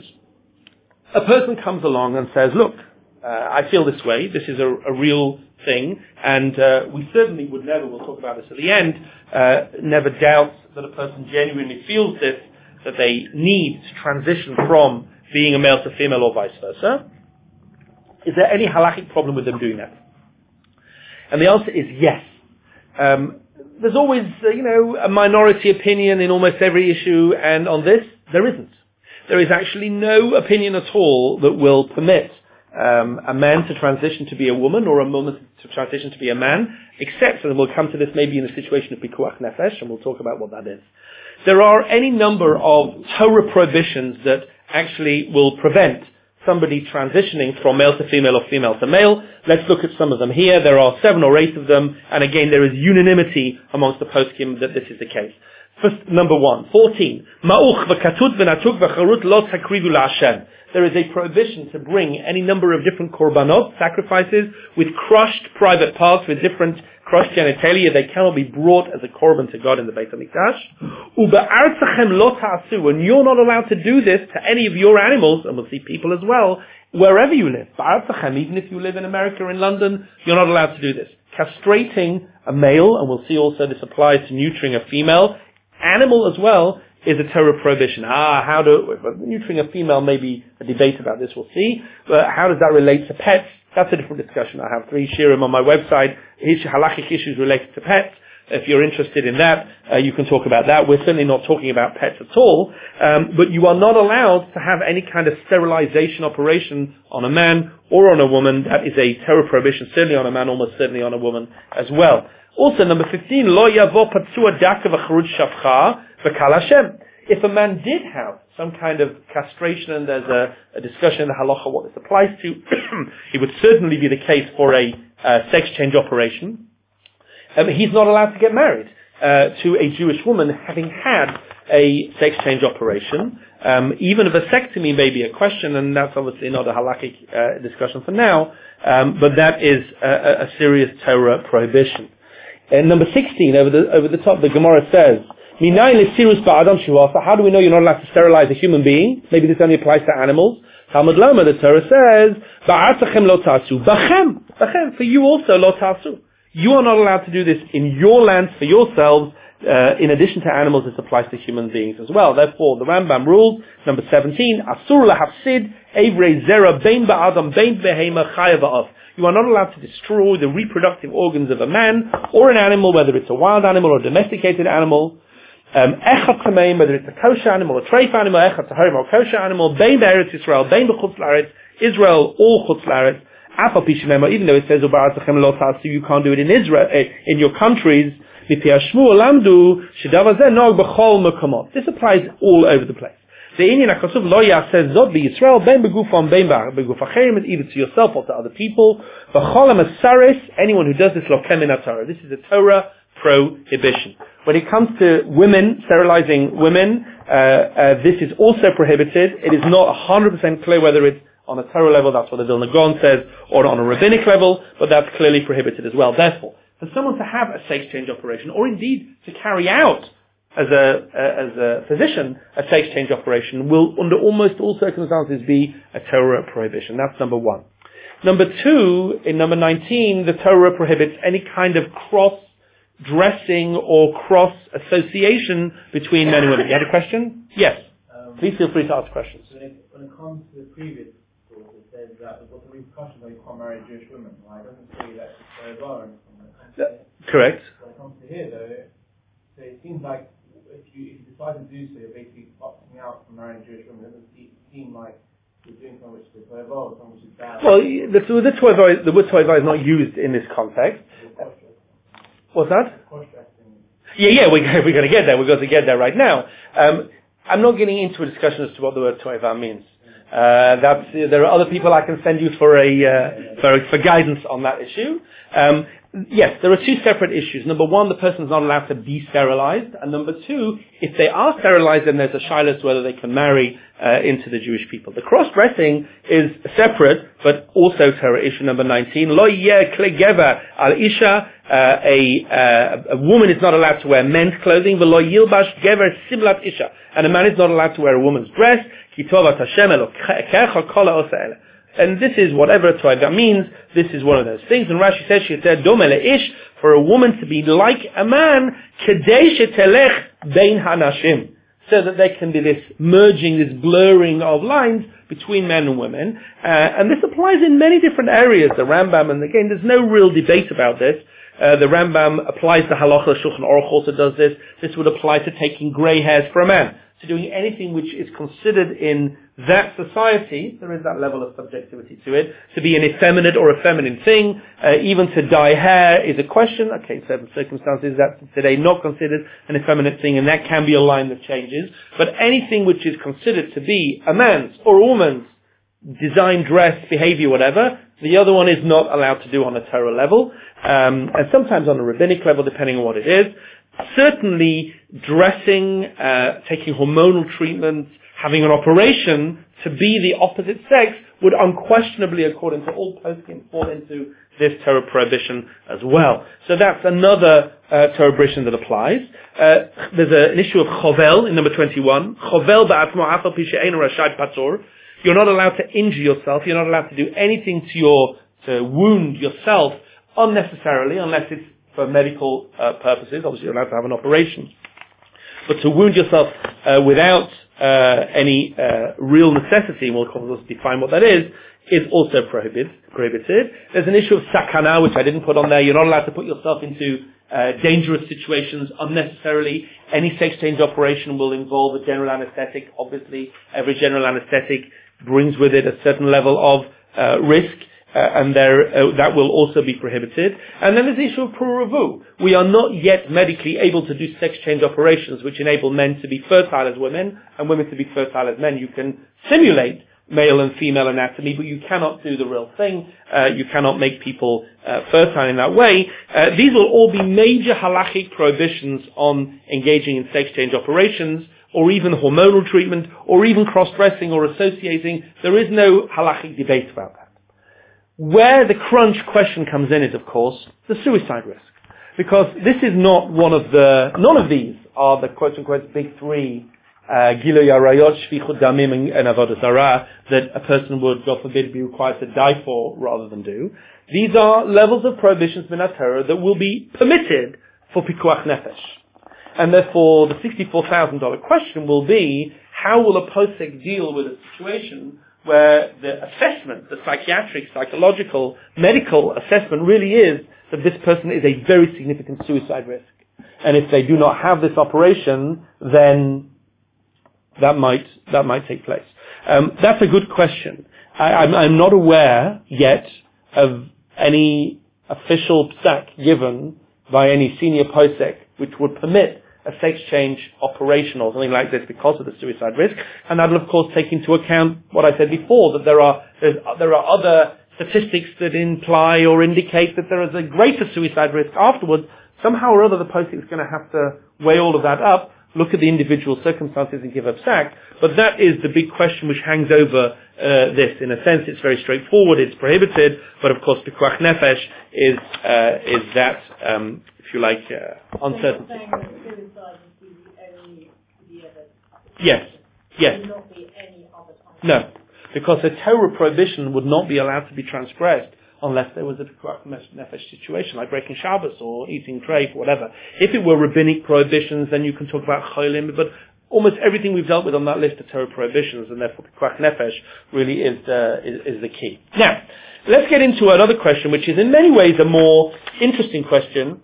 A person comes along and says, look, uh, I feel this way, this is a, a real thing, and uh, we certainly would never, we'll talk about this at the end, uh, never doubt that a person genuinely feels this, that they need to transition from being a male to female or vice versa. Is there any halachic problem with them doing that? And the answer is yes. Um, there's always, uh, you know, a minority opinion in almost every issue, and on this, there isn't. There is actually no opinion at all that will permit Um, a man to transition to be a woman, or a woman to transition to be a man, except, and we'll come to this maybe in a situation of pikuach nefesh, and we'll talk about what that is. There are any number of Torah prohibitions that actually will prevent somebody transitioning from male to female or female to male. Let's look at some of them here. There are seven or eight of them, and again, there is unanimity amongst the poskim that this is the case. First, number one, fourteen. Ma'uch v'katut v'natuk v'charut lo takrivu la'Hashem. There is a prohibition to bring any number of different korbanot, sacrifices, with crushed private parts, with different crushed genitalia. They cannot be brought as a korban to God in the Beit HaMikdash. U'ba'artzachem lo ta'asu, and you're not allowed to do this to any of your animals, and we'll see people as well, wherever you live. Ba'artzachem, even if you live in America or in London, you're not allowed to do this. Castrating a male, and we'll see also this applies to neutering a female, animal as well, is a Torah prohibition. Ah, how do, neutering a female, maybe a debate about this, we'll see. But how does that relate to pets? That's a different discussion. I have three shirim on my website, halachic issues related to pets. If you're interested in that, uh, you can talk about that. We're certainly not talking about pets at all. Um, but you are not allowed to have any kind of sterilization operation on a man or on a woman. That is a Torah prohibition, certainly on a man, almost certainly on a woman as well. Also, number fifteen, lo yavo patsua daka v'charut shavcha v'kal Hashem. If a man did have some kind of castration, and there's a, a discussion in the halacha what this applies to, it would certainly be the case for a uh, sex change operation. Um, he's not allowed to get married uh, to a Jewish woman having had a sex change operation. Um, even a vasectomy may be a question, and that's obviously not a halakhic uh, discussion for now, um, but that is a, a serious Torah prohibition. And number sixteen, over the over the top, the Gemara says, so how do we know you're not allowed to sterilize a human being? Maybe this only applies to animals. Talmud Loma, the Torah says, for you also, lo tasu. You are not allowed to do this in your lands for yourselves. Uh, in addition to animals, this applies to human beings as well. Therefore, the Rambam rules, number seventeen, Asur lahafsid evrei zera bein ba'adam bein behema chaya ba'af. You are not allowed to destroy the reproductive organs of a man or an animal, whether it's a wild animal or a domesticated animal. Echad tameim, whether it's a kosher animal or a treif animal, echad taharim or a kosher animal, bein be'eretz Yisrael, bein b'chutz la'aretz, Israel or chutz la'aretz, afal pi shenema, even though it says, u'ba'atzechem lo ta'asu, you can't do it in Israel, in your countries. This applies all over the place. The Inyan HaKasuv lo yaseh zod b'Yisrael ben begufam ben beguf acherim, either to yourself or to other people. V'cholam asaris, anyone who does this lo kemin haTorah. This is a Torah prohibition. When it comes to women, sterilizing women, uh, uh, this is also prohibited. It is not one hundred percent clear whether it's on a Torah level, that's what the Vilna Gaon says, or on a rabbinic level, but that's clearly prohibited as well. Therefore, for someone to have a sex change operation, or indeed to carry out as a uh, as a physician a sex change operation, will under almost all circumstances be a Torah prohibition. That's number one. Number two, in number nineteen, the Torah prohibits any kind of cross-dressing or cross-association between men and women. You had a question? Yes. Um, Please feel free to ask questions. When it, when it comes to the previous source, it says that what the repercussions when you can't marry a Jewish woman. Right? It doesn't say that it's very Correct. When it comes to here, though, so it seems like if you, if you decide to do so, you're basically opting out from marrying Jewish women. It doesn't seem like you're doing something which is toiva or something which is bad. Well, the the toiva the word toiva is not used in this context. What's that? Yeah, yeah, we, we're going to get there. We're going to get there right now. Um, I'm not getting into a discussion as to what the word toiva means. Uh, that's, uh, there are other people I can send you for a uh, for, for guidance on that issue. Um, yes, there are two separate issues. Number one, the person's not allowed to be sterilized, and number two, if they are sterilized, then there's a shiloh as to whether they can marry uh, into the Jewish people. The cross-dressing is separate, but also Torah issue number nineteen. Lo yeh kle gever al isha. Uh, a, uh, a woman is not allowed to wear men's clothing. V'lo yilbash gever simlat isha. And a man is not allowed to wear a woman's dress. Ki tovat Hashem elokecha kol ha'osa eleh. And this is whatever toiva means. This is one of those things. And Rashi says, she said, dom ish, for a woman to be like a man, kedei shetelech bein hanashim, so that there can be this merging, this blurring of lines between men and women. Uh, and this applies in many different areas. The Rambam, and again, there's no real debate about this. Uh, the Rambam applies the halacha. Shulchan Aruch also does this. This would apply to taking grey hairs for a man, to doing anything which is considered in that society. There is that level of subjectivity to it. To be an effeminate or a feminine thing, uh, even to dye hair is a question. Okay, in certain circumstances that's today not considered an effeminate thing, and that can be a line that changes. But anything which is considered to be a man's or a woman's design, dress, behavior, whatever, the other one is not allowed to do on a Torah level, um, and sometimes on a rabbinic level, depending on what it is. Certainly, dressing, uh, taking hormonal treatments, having an operation to be the opposite sex would unquestionably, according to all poskim, fall into this Torah prohibition as well. So that's another uh, Torah prohibition that applies. Uh, there's a, an issue of chovel in number twenty-one. Chovel ba'atzmo afal pi she'einu rashai patur. You're not allowed to injure yourself. You're not allowed to do anything to your to wound yourself unnecessarily, unless it's for medical uh, purposes. Obviously, you're allowed to have an operation. But to wound yourself uh, without uh, any uh, real necessity, and we'll of course define what that is, is also prohibited. prohibited. There's an issue of sakana, which I didn't put on there. You're not allowed to put yourself into uh, dangerous situations unnecessarily. Any sex change operation will involve a general anesthetic. Obviously, every general anesthetic brings with it a certain level of uh, risk. uh, and there uh, that will also be prohibited. And then there's the issue of pruravu. We are not yet medically able to do sex change operations which enable men to be fertile as women and women to be fertile as men. You can simulate male and female anatomy, but you cannot do the real thing. Uh, you cannot make people uh, fertile in that way. Uh, these will all be major halachic prohibitions on engaging in sex change operations, or even hormonal treatment, or even cross-dressing or associating. There is no halachic debate about that. Where the crunch question comes in is, of course, the suicide risk. Because this is not one of the, none of these are the quote-unquote big three Giloy Arayot, Shvichut Damim, and Avodah Zarah, that a person would, God forbid, be required to die for rather than do. These are levels of prohibitions min HaTorah that will be permitted for Pikuach Nefesh. And therefore, the sixty-four thousand dollars question will be, how will a posek deal with a situation where the assessment, the psychiatric, psychological, medical assessment really is that this person is a very significant suicide risk. And if they do not have this operation, then That might that might take place. Um, that's a good question. I, I'm, I'm not aware yet of any official psak given by any senior posek which would permit a sex change operation or something like this because of the suicide risk. And that will, of course, take into account what I said before, that there are there's, there are other statistics that imply or indicate that there is a greater suicide risk afterwards. Somehow or other, the posek is going to have to weigh all of that up, look at the individual circumstances and give a psak. But that is the big question which hangs over uh, this. In a sense, it's very straightforward, it's prohibited, but of course, Pikuach Nefesh is, uh, is that, um, if you like, uh, uncertainty. So you're saying that suicide would be the only the other? Yes, yes. Would not be any other type? No, because a Torah prohibition would not be allowed to be transgressed unless there was a Pikuach Nefesh situation, like breaking Shabbos or eating treif or whatever. If it were rabbinic prohibitions, then you can talk about cholim, but almost everything we've dealt with on that list are Torah prohibitions, and therefore Pikuach Nefesh really is the, is, is the key. Now, let's get into another question, which is in many ways a more interesting question,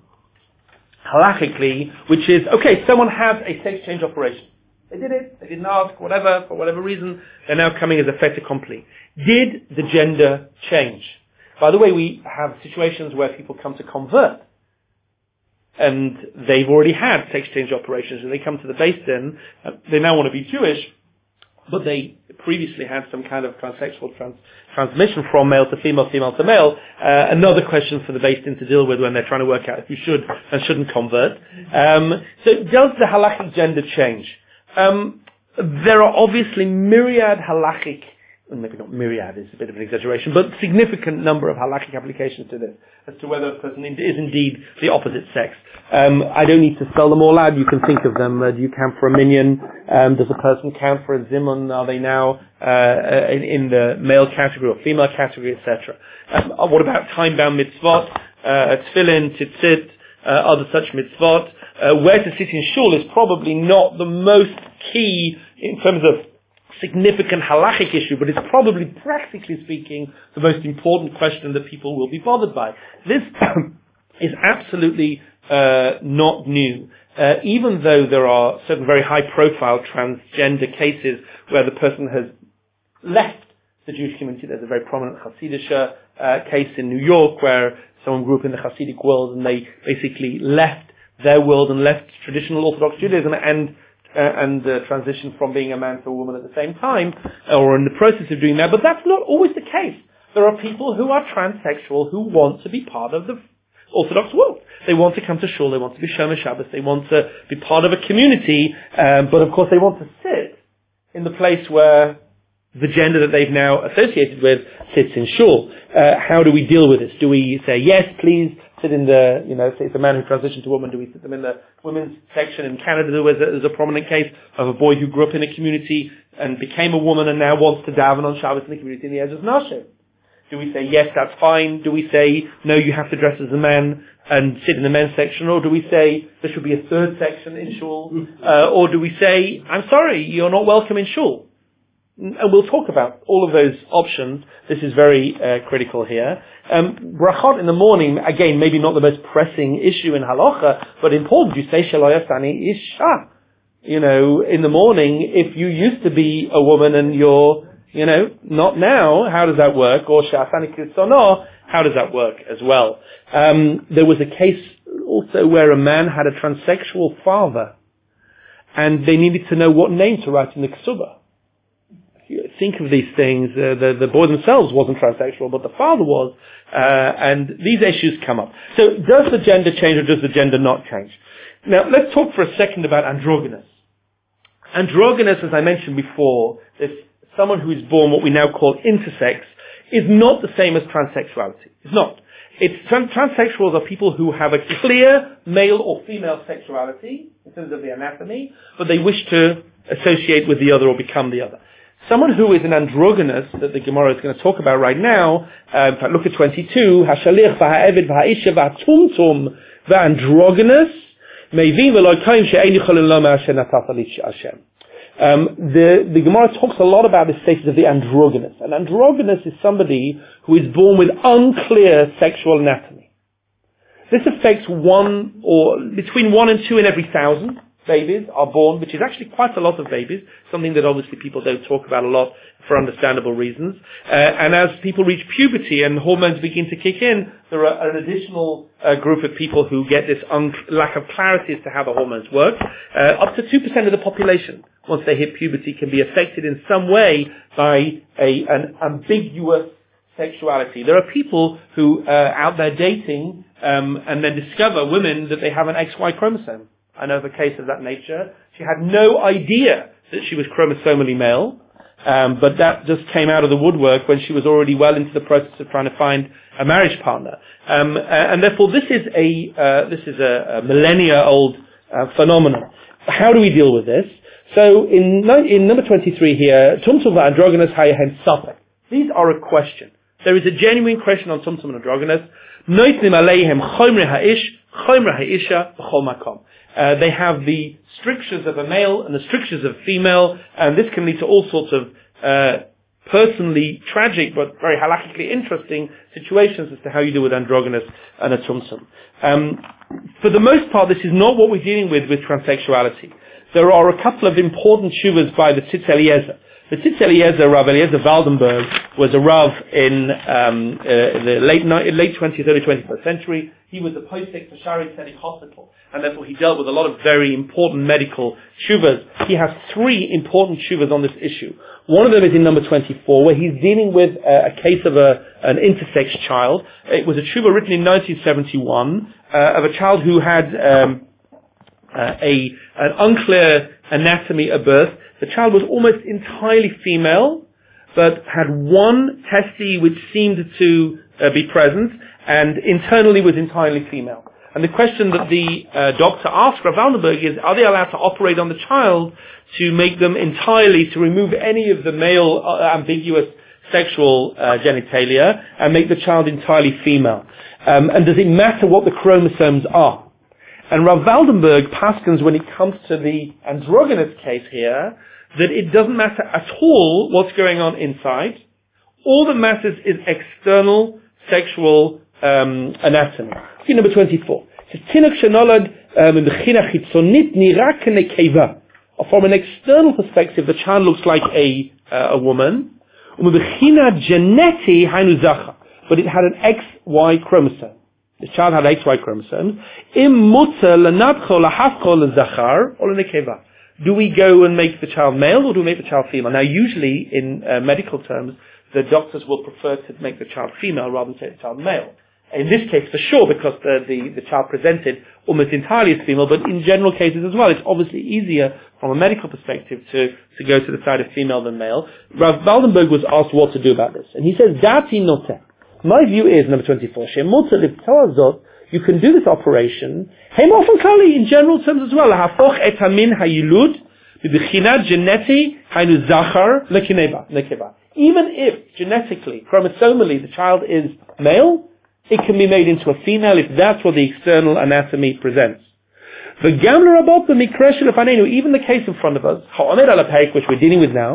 halachically, which is, okay, someone has a sex change operation. They did it, they didn't ask, whatever, for whatever reason, they're now coming as a fait accompli. Did the gender change? By the way, we have situations where people come to convert, and they've already had sex change operations, and they come to the Beis Din, uh, they now want to be Jewish, but they previously had some kind of transsexual trans- transmission from male to female, female to male. Uh, another question for the Beis Din to deal with when they're trying to work out if you should and shouldn't convert. Um, so does the halachic gender change? Um, there are obviously myriad halachic, maybe not myriad is a bit of an exaggeration, but significant number of halachic applications to this, as to whether a person is indeed the opposite sex. Um, I don't need to spell them all out. You can think of them. Uh, do you count for a minyan? Um, does a person count for a zimun? Are they now uh, in, in the male category or female category, et cetera? Um, what about time-bound mitzvot, uh, tefillin, tzitzit, uh, other such mitzvot? Uh, where to sit in shul is probably not the most key in terms of significant halachic issue, but it's probably, practically speaking, the most important question that people will be bothered by. This is absolutely uh, not new. Uh, even though there are certain very high-profile transgender cases where the person has left the Jewish community. There's a very prominent Hasidic uh, case in New York where someone grew up in the Hasidic world and they basically left their world and left traditional Orthodox Judaism and Uh, and uh, transition from being a man to a woman at the same time, or in the process of doing that. But that's not always the case. There are people who are transsexual who want to be part of the Orthodox world. They want to come to shul, they want to be Shomer Shabbos, they want to be part of a community, um, but of course they want to sit in the place where the gender that they've now associated with sits in shul. Uh, how do we deal with this? Do we say, yes, please, sit in the, you know, say it's a man who transitioned to a woman, do we sit them in the women's section? In Canada there was a, there's a prominent case of a boy who grew up in a community and became a woman and now wants to daven on Shabbos in the community in the Ezras Nashe. Do we say, yes, that's fine? Do we say, no, you have to dress as a man and sit in the men's section? Or do we say, there should be a third section in shul? Uh, or do we say, I'm sorry, you're not welcome in shul? And we'll talk about all of those options. This is very uh, critical here. Um, brachot in the morning, again, maybe not the most pressing issue in halacha, but important. You say shelo yasani isha. You know, in the morning, if you used to be a woman and you're You know, not now. How does that work? Or Sha'asani Kirsono, how does that work as well? Um, there was a case also where a man had a transsexual father, and they needed to know what name to write in the Ketubah. Think of these things. Uh, the, the boy themselves wasn't transsexual, but the father was, uh, and these issues come up. So does the gender change or does the gender not change? Now, let's talk for a second about androgynous. Androgynous, as I mentioned before, is someone who is born what we now call intersex, is not the same as transsexuality. It's not. It's, trans- transsexuals are people who have a clear male or female sexuality in terms of the anatomy, but they wish to associate with the other or become the other. Someone who is an androgynous, that the Gemara is going to talk about right now, uh, in fact, look at twenty-two, Hashalich v'ha'eved v'ha'isha v'ha'tumtum v'androgynous meivim v'lo'koyim she'ein yicholim lo ma'asher natata li Hashem. Um, the, the Gemara talks a lot about the status of the androgynous. An androgynous is somebody who is born with unclear sexual anatomy. This affects one or between one and two in every thousand babies are born, which is actually quite a lot of babies, something that obviously people don't talk about a lot for understandable reasons. Uh, and as people reach puberty and hormones begin to kick in, there are an additional uh, group of people who get this un- lack of clarity as to how the hormones work. Uh, up to two percent of the population, once they hit puberty, can be affected in some way by a, an ambiguous sexuality. There are people who uh, out there dating um, and then discover, women, that they have an X Y chromosome. I know of a case of that nature. She had no idea that she was chromosomally male, um, but that just came out of the woodwork when she was already well into the process of trying to find a marriage partner. Um, and therefore, this is a uh, this is a, a millennia-old uh, phenomenon. How do we deal with this? So in in number twenty-three here, Tumtum androgynous hayahem safek. These are a question. There is a genuine question on Tumtum and androgynous. Noitnim aleihem chomre haish, chomre haisha, b'chol makom. Uh, they have the strictures of a male and the strictures of a female, and this can lead to all sorts of uh, personally tragic but very halakhically interesting situations as to how you deal with androgynous and a tumtum. Um, for the most part, this is not what we're dealing with with transsexuality. There are a couple of important shuvas by the Tzitz Eliezer. The Tzitz Eliezer, Rav Eliezer Waldenberg, was a Rav in um, uh, the late late twentieth, early twenty-first century. He was a posek for Shari Tzedek Hospital, and therefore he dealt with a lot of very important medical shuvas. He has three important shuvas on this issue. One of them is in number twenty-four, where he's dealing with uh, a case of a an intersex child. It was a shuva written in nineteen seventy-one uh, of a child who had um, uh, a an unclear anatomy at birth. The child was almost entirely female, but had one testy which seemed to uh, be present, and internally was entirely female. And the question that the uh, doctor asked Rav Waldenberg is, are they allowed to operate on the child to make them entirely, to remove any of the male uh, ambiguous sexual uh, genitalia and make the child entirely female? Um, and does it matter what the chromosomes are? And Rav Waldenberg paskins, when it comes to the androgynous case here, that it doesn't matter at all what's going on inside. All that matters is external sexual um, anatomy. See number twenty-four. From an external perspective, the child looks like a uh, a woman. But it had an X Y chromosome. The child had X Y chromosomes. Do we go and make the child male or do we make the child female? Now, usually in uh, medical terms, the doctors will prefer to make the child female rather than say the child male. In this case, for sure, because the, the, the child presented almost entirely as female, but in general cases as well, it's obviously easier from a medical perspective to, to go to the side of female than male. Rav Waldenberg was asked what to do about this. And he says, Dati noteh. My view is, number twenty-four, you can do this operation, in general terms as well, even if genetically, chromosomally, the child is male, it can be made into a female if that's what the external anatomy presents. Even the case in front of us, which we're dealing with now,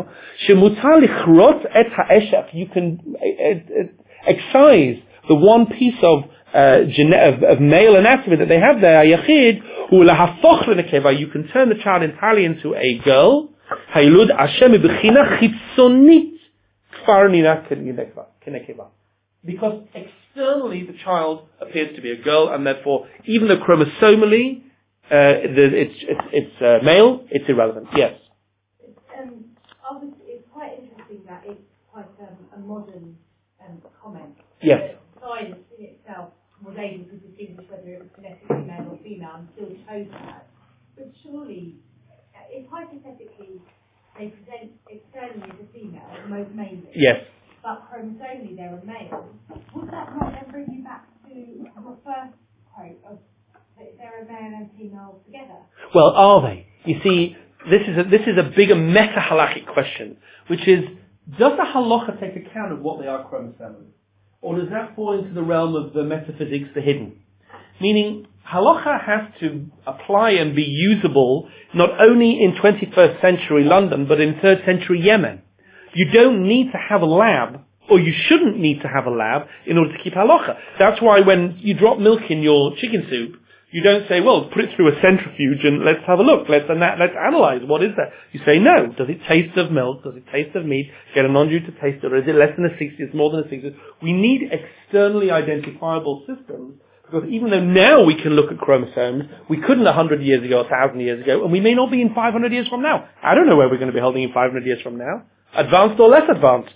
you can excise the one piece of Uh, of, of male anatomy that they have there, yachid, you can turn the child entirely into a girl, Because externally the child appears to be a girl, and therefore, even though chromosomally uh, it's, it's, it's uh, male, it's irrelevant. Yes? It's, um, obviously, it's quite interesting that it's quite um, a modern um, comment. Yes. That science in itself was able to distinguish whether it was genetically male or female and still chose that. But surely, if hypothetically they present externally as a female, most mainly, yes, but chromosomally they're a male, would that not then bring you back to your first quote of that they're a male and female together? Well, are they? You see, this is a, this is a bigger meta-halachic question, which is, does the halacha take account of what they are chromosomally? Or does that fall into the realm of the metaphysics, the hidden? Meaning, halacha has to apply and be usable not only in twenty-first century London, but in third century Yemen. You don't need to have a lab, or you shouldn't need to have a lab, in order to keep halacha. That's why when you drop milk in your chicken soup, you don't say, well, put it through a centrifuge and let's have a look, let's, ana- let's analyze, what is that? You say, no, does it taste of milk, does it taste of meat, get a non-Jew to taste it, or is it less than a sixty, is more than a sixty? We need externally identifiable systems, because even though now we can look at chromosomes, we couldn't a hundred years ago, a thousand years ago, and we may not be in five hundred years from now. I don't know where we're going to be holding in five hundred years from now. Advanced or less advanced.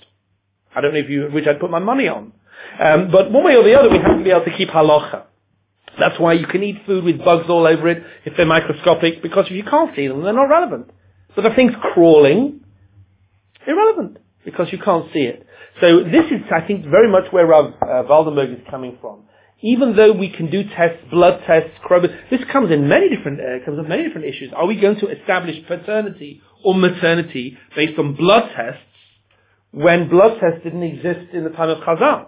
I don't know if you, which I'd put my money on. Um, but one way or the other, we have to be able to keep halacha. That's why you can eat food with bugs all over it if they're microscopic, because if you can't see them, they're not relevant. But if things crawling, irrelevant, because you can't see it. So this is, I think, very much where Rav uh, Waldenberg is coming from. Even though we can do tests, blood tests, chrom- this comes in many different uh, comes up many different issues. Are we going to establish paternity or maternity based on blood tests when blood tests didn't exist in the time of Chazal?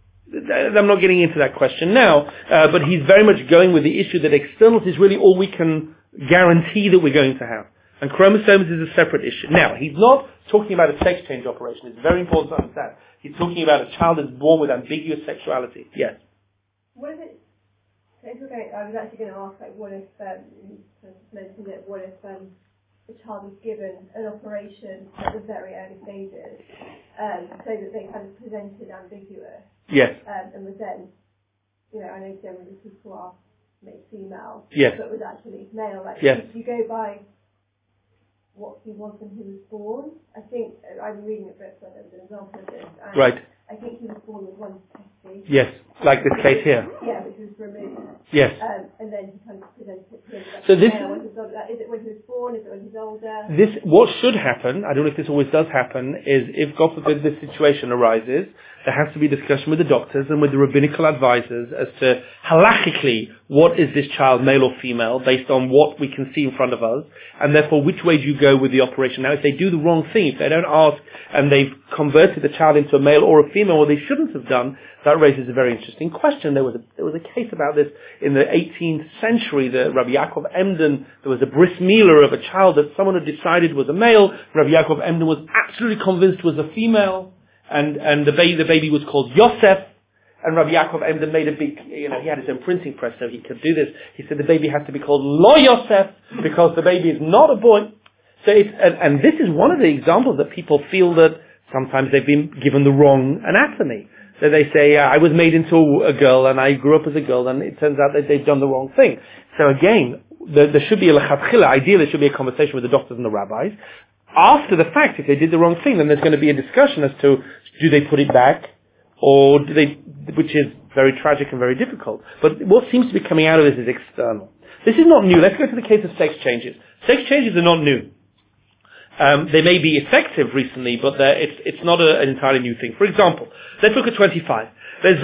I'm not getting into that question now, uh, but he's very much going with the issue that externals is really all we can guarantee that we're going to have. And chromosomes is a separate issue. Now, he's not talking about a sex change operation. It's very important to understand. He's talking about a child that's born with ambiguous sexuality. Yes? What if it's, it's okay, I was actually going to ask, like, what if, um, you kind of mentioned it, what if um, the child was given an operation at the very early stages, um, so that they kind of presented ambiguous? Yes. Um, and was then, you know, I know generally people are made female, yes. but was actually male. Like, yes. if you go by what he was when he was born, I think, I'm reading a book where there's an example of this, and right. I think he was born with one testy. Yes, like this case here. Yeah, which was removed. Yes. Um, and then he kind of presented it to him. Like, so this, when he's older, like, is it when he was born? Is it when he's older? This, what should happen, I don't know if this always does happen, is if, God forbid, this situation arises, there has to be discussion with the doctors and with the rabbinical advisors as to, halachically, what is this child, male or female, based on what we can see in front of us, and therefore which way do you go with the operation. Now, if they do the wrong thing, if they don't ask, and they've converted the child into a male or a female, or they shouldn't have done, that raises a very interesting question. There was a, there was a case about this in the eighteenth century, the Rabbi Yaakov Emden, there was a bris milah of a child that someone had decided was a male. Rabbi Yaakov Emden was absolutely convinced was a female, and, and the baby, the baby was called Yosef, and Rabbi Yaakov Emden made a big, you know, he had his own printing press so he could do this. He said the baby has to be called Lo Yosef, because the baby is not a boy. So it's, and, and this is one of the examples that people feel that sometimes they've been given the wrong anatomy. So they say, uh, I was made into a, a girl and I grew up as a girl, and it turns out that they've done the wrong thing. So again, there, there should be a lechatchila, ideally there should be a conversation with the doctors and the rabbis. After the fact, if they did the wrong thing, then there's going to be a discussion as to, do they put it back, or do they, which is very tragic and very difficult. But what seems to be coming out of this is external. This is not new. Let's go to the case of sex changes. Sex changes are not new. Um, they may be effective recently, but it's, it's not a, an entirely new thing. For example, let's look at twenty-five. There is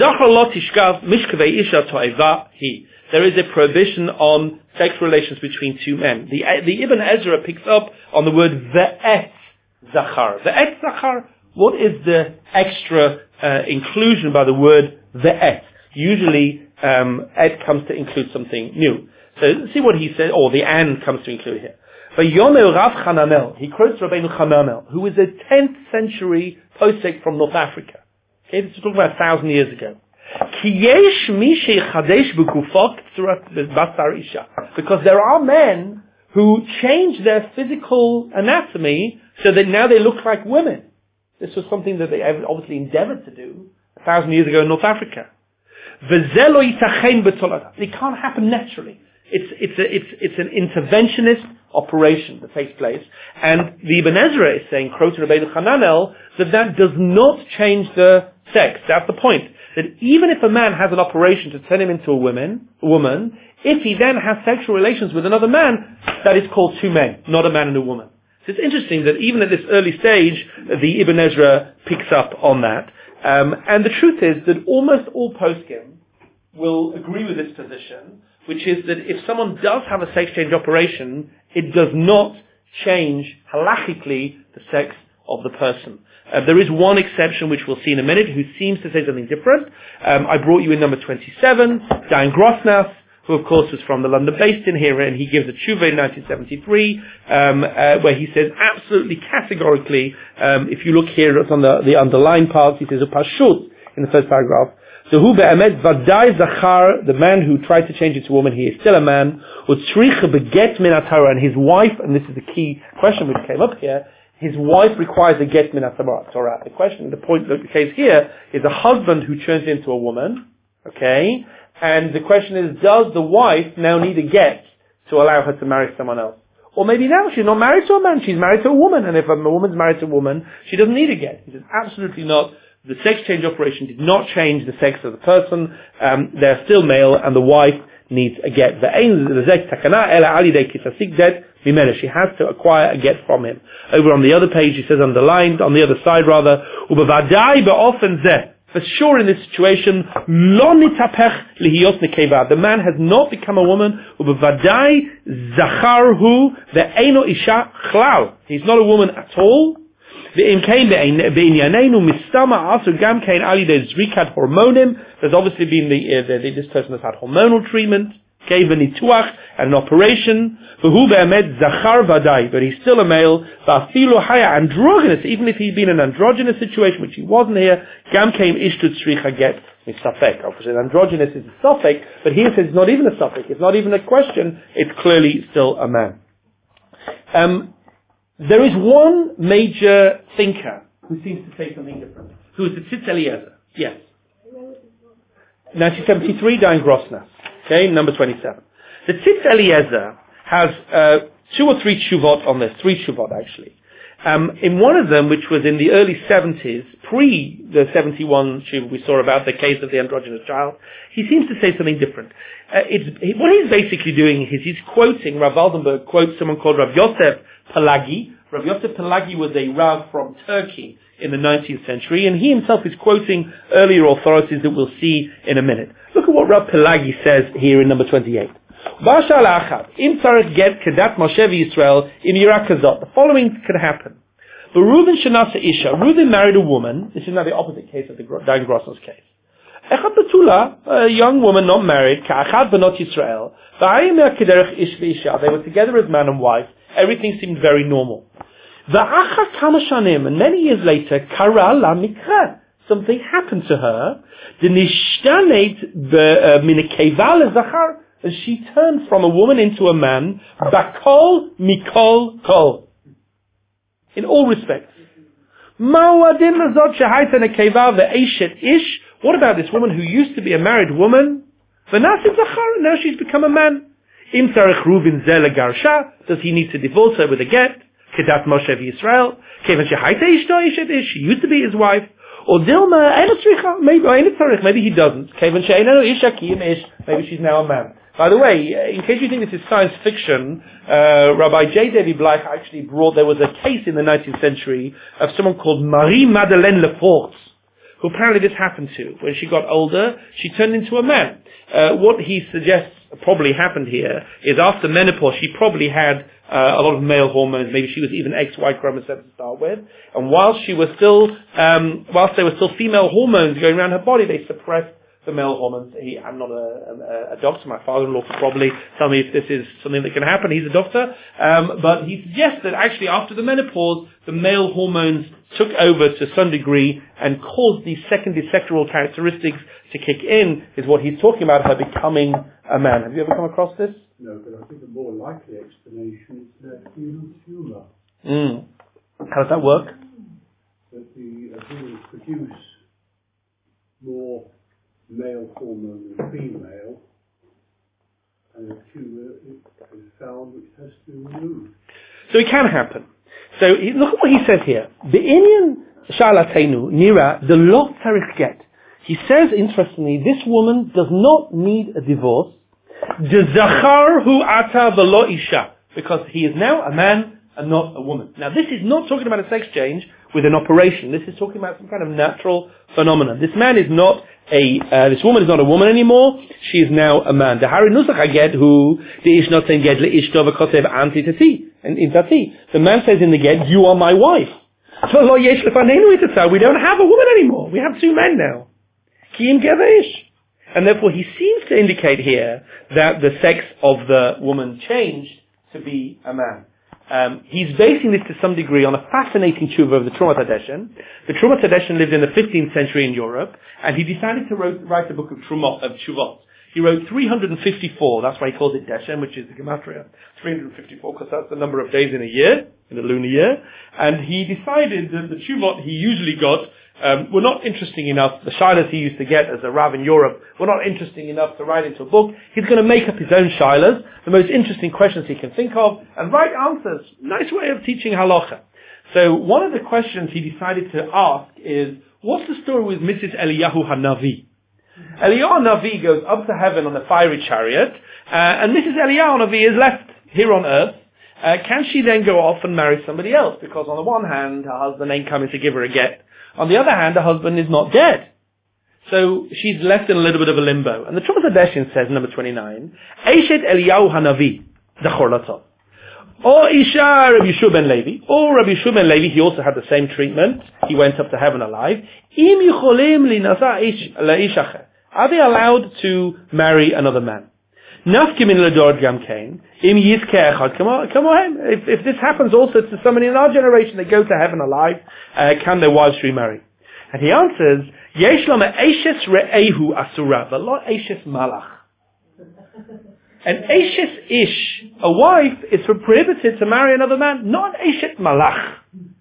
a prohibition on sexual relations between two men. The, the Ibn Ezra picks up on the word ve'et zachar. Ve'et zachar, what is the extra uh, inclusion by the word ve'et? Usually, um, et comes to include something new. So let's see what he said, or the and comes to include here. Vayomel Rav Chananel, he quotes Rabbeinu Chananel, who is a tenth century posek from North Africa. Okay, this is talking about a thousand years ago. Because there are men who change their physical anatomy so that now they look like women. This was something that they obviously endeavored to do a thousand years ago in North Africa. It can't happen naturally. It's, it's, a, it's, it's an interventionist operation that takes place. And the Ibn Ezra is saying, quoting Rabbeinu Hananel, that that does not change the sex. That's the point. That even if a man has an operation to turn him into a woman, a woman, if he then has sexual relations with another man, that is called two men, not a man and a woman. So it's interesting that even at this early stage, the Ibn Ezra picks up on that. Um, and the truth is that almost all poskim will agree with this position, which is that if someone does have a sex change operation, it does not change halachically the sex of the person. Uh, there is one exception, which we'll see in a minute, who seems to say something different. Um, I brought you in number twenty-seven, Dan Grossnath, who of course was from the London Basin here, and he gives a tshuva in nineteen seventy-three, um, uh, where he says absolutely categorically, um, if you look here on the, the underlined parts, he says a pashut in the first paragraph. So who be'emet vadai zachar, the man who tried to change it to a woman, he is still a man. Utzricha beget min Torah, and his wife, and this is the key question which came up here, his wife requires a get min Torah. The question, the point, the case here is a husband who turns into a woman, okay, and the question is, does the wife now need a get to allow her to marry someone else? Or maybe now she's not married to a man, she's married to a woman, and if a woman's married to a woman, she doesn't need a get. He says, absolutely not. The sex change operation did not change the sex of the person. Um, they're still male, and the wife needs a get. She has to acquire a get from him. Over on the other page, he says underlined, on the other side rather, for sure in this situation, the man has not become a woman. He's not a woman at all. There's obviously been the, uh, the, this person has had hormonal treatment, gave a nituach and an operation, but he's still a male, androgynous, even if he'd been in an androgynous situation, which he wasn't here, obviously an androgynous is a suffix, but here it says it's not even a suffix, it's not even a question, it's clearly still a man. Um, There is one major thinker who seems to say something different, who is the Tzitz Eliezer. Yes. nineteen seventy-three, Dan Grossnath. Okay, number twenty-seven. The Tzitz Eliezer has uh, two or three tshuvot on this, three tshuvot actually. Um, in one of them, which was in the early seventies, pre the seventy-one tshuva we saw about the case of the androgynous child, he seems to say something different. Uh, it's, he, what he's basically doing is he's quoting, Rav Waldenberg quotes someone called Rav Yosef Pelagi. Rav Yosef Pelagi was a Rav from Turkey in the nineteenth century, and he himself is quoting earlier authorities that we'll see in a minute. Look at what Rav Pelagi says here in number twenty-eight. The following could happen. But Reuben Shanasa Isha, Reuben married a woman. This is now the opposite case of the Dan Grossnath's case. Echad Betula, a young woman not married, Ka'achad Benot Yisrael. They were together as man and wife. Everything seemed very normal. And many years later, Kara la Mikra, something happened to her. And she turned from a woman into a man. Bakol Mikol Kol. In all respects. What about this woman who used to be a married woman? Now she's become a man. Does he need to divorce her with a get? Kedat Moshe Yisrael. She used to be his wife. Or Dilma, maybe maybe he doesn't. Maybe she's now a man. By the way, in case you think this is science fiction, uh, Rabbi J. David Bleich actually brought, there was a case in the nineteenth century of someone called Marie Madeleine Lefort, who apparently this happened to. When she got older, she turned into a man. Uh, what he suggests probably happened here is after menopause, she probably had uh, a lot of male hormones. Maybe she was even X Y chromosome to start with. And whilst she was still, um, whilst there were still female hormones going around her body, they suppressed the male hormones. He, I'm not a, a, a doctor. My father-in-law could probably tell me if this is something that can happen. He's a doctor. Um, but he suggests that actually after the menopause, the male hormones took over to some degree and caused these secondary sexual characteristics to kick in, is what he's talking about, her becoming a man. Have you ever come across this? No, but I think the more likely explanation is uh, human humour. Mm. How does that work? that the adrenals produce more male hormone than female, and a tumour is found which has to be removed. So it can happen. So he, look at what he says here. Be'inyan shalatenu nira the lo tzarich get. He says, interestingly, this woman does not need a divorce. Dezachar hu ata v'lo isha, because he is now a man and not a woman. Now, this is not talking about a sex change with an operation. This is talking about some kind of natural phenomenon. This man is not a, uh, this woman is not a woman anymore. She is now a man. The hari nusach haged hu the ish not saying ged leishto v'kotev anti tati and in tati. The man says in the ged, "You are my wife." So lo yesh lefanenu itatah. We don't have a woman anymore. We have two men now. Ki im geder ish. And therefore, he seems to indicate here that the sex of the woman changed to be a man. Um, he's basing this to some degree on a fascinating tshuva of the Trumat Hadeshen. The Trumat Hadeshen lived in the fifteenth century in Europe, and he decided to wrote, write a book of Trumot, of Tshuvot. He wrote three hundred fifty-four, that's why he calls it Deshen, which is the Gematria, three hundred fifty-four, because that's the number of days in a year, in a lunar year. And he decided that the Tshuvot he usually got Um, were not interesting enough. The shilas he used to get as a Rav in Europe were not interesting enough to write into a book. He's going to make up his own shilas, the most interesting questions he can think of, and write answers. Nice way of teaching halacha. So one of the questions he decided to ask is, what's the story with Missus Eliyahu Hanavi? Eliyahu Hanavi goes up to heaven on a fiery chariot, uh, and Missus Eliyahu Hanavi is left here on earth. Uh, can she then go off and marry somebody else? Because on the one hand, her husband ain't coming to give her a get. On the other hand, her husband is not dead. So she's left in a little bit of a limbo. And the Trumat Hadeshen says, number twenty-nine, Eishet Eliyahu Hanavi, Dachor Latzot. Or Isha Rabbi Yeshua ben Levi, or Rabbi Yeshua ben Levi, he also had the same treatment. He went up to heaven alive. Im Yicholim Linasa Leishacher. Are they allowed to marry another man? Nafkimin Ledor Gam Kain. Im Yizke Echad. Come on, come on. If, if this happens also to somebody in our generation, they go to heaven alive, uh, can their wives remarry? And he answers, Yesh Lama Eishes Re'ehu Asura, but not Eishes Malach. An Eishes Ish, a wife, is prohibited to marry another man, not an Eishet Malach.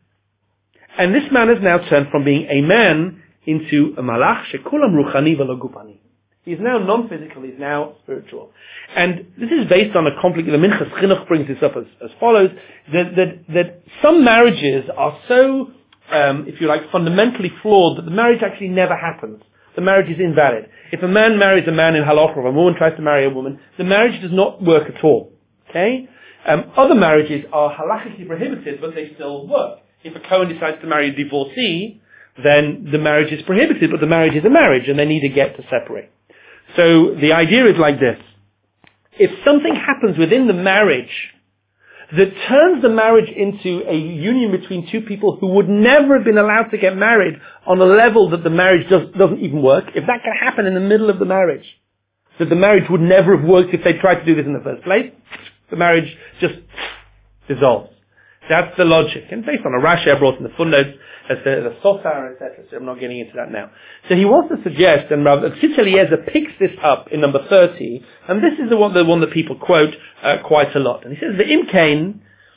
And this man has now turned from being a man into a Malach, Shekulam Ruchani V'lo Gupani. He's now non-physical, he's now spiritual. And this is based on a complicated, the Minchas Chinuch brings this up as, as follows, that, that, that some marriages are so, um, if you like, fundamentally flawed that the marriage actually never happens. The marriage is invalid. If a man marries a man in halacha, or a woman tries to marry a woman, the marriage does not work at all. Okay? Um, other marriages are halachically prohibited, but they still work. If a Kohen decides to marry a divorcee, then the marriage is prohibited, but the marriage is a marriage, and they need to get to separate. So the idea is like this. If something happens within the marriage that turns the marriage into a union between two people who would never have been allowed to get married on a level that the marriage does, doesn't even work, if that can happen in the middle of the marriage, that the marriage would never have worked if they tried to do this in the first place, the marriage just dissolves. That's the logic. And based on a Rashi I brought in the footnotes, as the, the Sotar, et cetera, so I'm not getting into that now. So he wants to suggest, and Rav Tzitz Eliezer picks this up in number thirty, and this is the one, the one that people quote uh, quite a lot. And he says, the Imkain,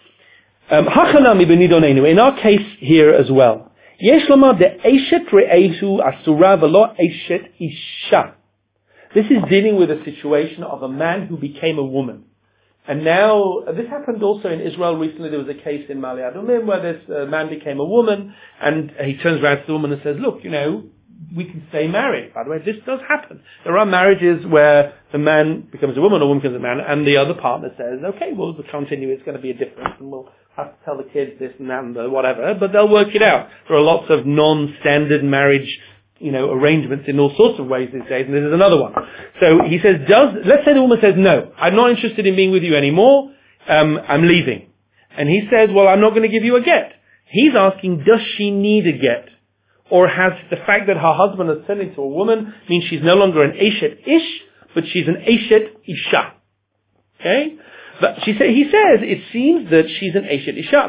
Hachanami b'nidonenu, in our case here as well, Yesh lomar de Eishet re'ehu asura v'lo Eishet isha. This is dealing with a situation of a man who became a woman. And now, uh, this happened also in Israel recently. There was a case in Ma'ale Adumim where this uh, man became a woman, and he turns around to the woman and says, look, you know, we can stay married. By the way, this does happen. There are marriages where the man becomes a woman or a woman becomes a man, and the other partner says, okay, well, we'll continue. It's going to be a difference, and we'll have to tell the kids this and that and whatever, but they'll work it out. There are lots of non-standard marriage you know, arrangements in all sorts of ways these days, and this is another one. So he says, does, let's say the woman says, no, I'm not interested in being with you anymore, um, I'm leaving. And he says, well, I'm not going to give you a get. He's asking, does she need a get? Or has the fact that her husband has turned into a woman means she's no longer an Eshet Ish, but she's an Eshet Isha. Okay? But she say, he says, it seems that she's an Eshet Isha.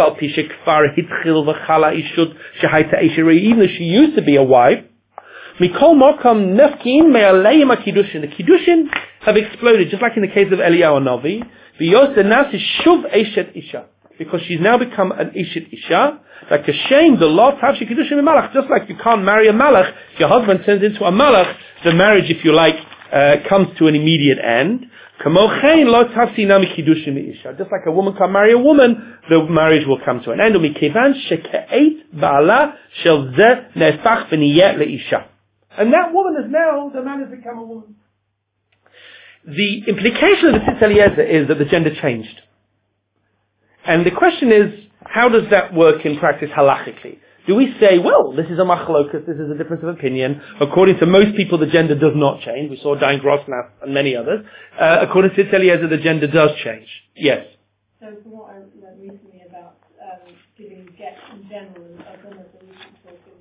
Even though she used to be a wife, the Kiddushin have exploded, just like in the case of Eliyahu Navi, because she's now become an Ishit Isha, like a shame, the law, just like you can't marry a Malach, if your husband turns into a Malach, the marriage, if you like, uh, comes to an immediate end. Just like a woman can't marry a woman, the marriage will come to an end. And that woman is now, the man has become a woman. The implication of the Tzitz Eliezer is that the gender changed. And the question is, how does that work in practice halachically? Do we say, well, this is a machlokas, this is a difference of opinion. According to most people, the gender does not change. We saw Dayan Grossnath and many others. Uh, according to Tzitz Eliezer, the gender does change. Yes? So from what I learned recently about um, giving get in general, and I've done a recent talk in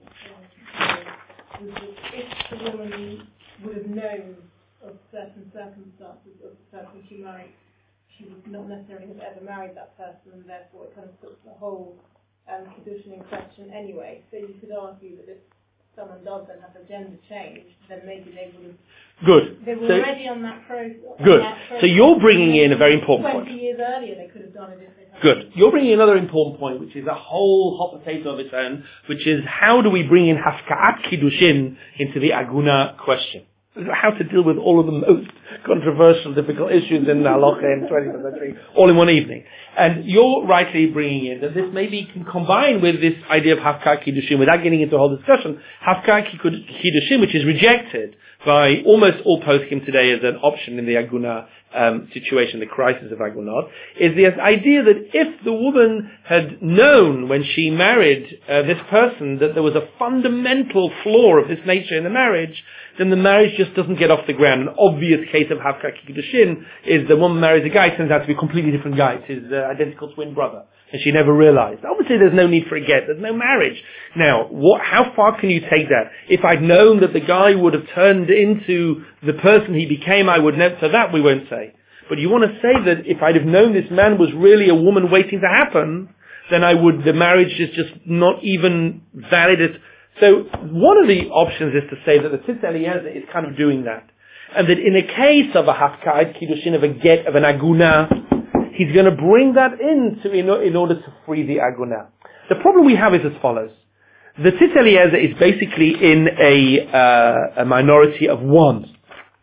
was that if the woman would have known of certain circumstances of the person she married, she would not necessarily have ever married that person, and therefore it kind of puts the whole um, Kiddushin in question anyway. So you could argue that if someone does then have a gender change, then maybe they would have... Good. They were so, already on that process. Good. That process. So you're bringing in a very important twenty point. years earlier they could have done it if they had... Good. You're bringing another important point, which is a whole hot potato of its own, which is how do we bring in Hafka'at Kiddushin into the Aguna question? How to deal with all of the most controversial, difficult issues in the halacha in the twentieth century, all in one evening. And you're rightly bringing in that this maybe can combine with this idea of Hafka'at Kiddushin without getting into a whole discussion. Hafka'at Kiddushin, which is rejected by almost all poskim today as an option in the Aguna um, situation, the crisis of Agunot, is the idea that if the woman had known when she married uh, this person that there was a fundamental flaw of this nature in the marriage, then the marriage just doesn't get off the ground. An obvious case of Hafka'at Kiddushin is the woman marries a guy, turns out to be a completely different guy. It's his uh, identical twin brother. And she never realized. Obviously there's no need for a get. There's no marriage. Now, what, how far can you take that? If I'd known that the guy would have turned into the person he became, I would never, so that we won't say. But you want to say that if I'd have known this man was really a woman waiting to happen, then I would, the marriage is just not even valid as... So one of the options is to say that the Tzitz Eliezer is kind of doing that. And that in a case of a Hafka'at Kiddushin, of a get, of an Aguna, he's going to bring that in to, in, in order to free the Aguna. The problem we have is as follows. The Tzitz Eliezer is basically in a, uh, a minority of one.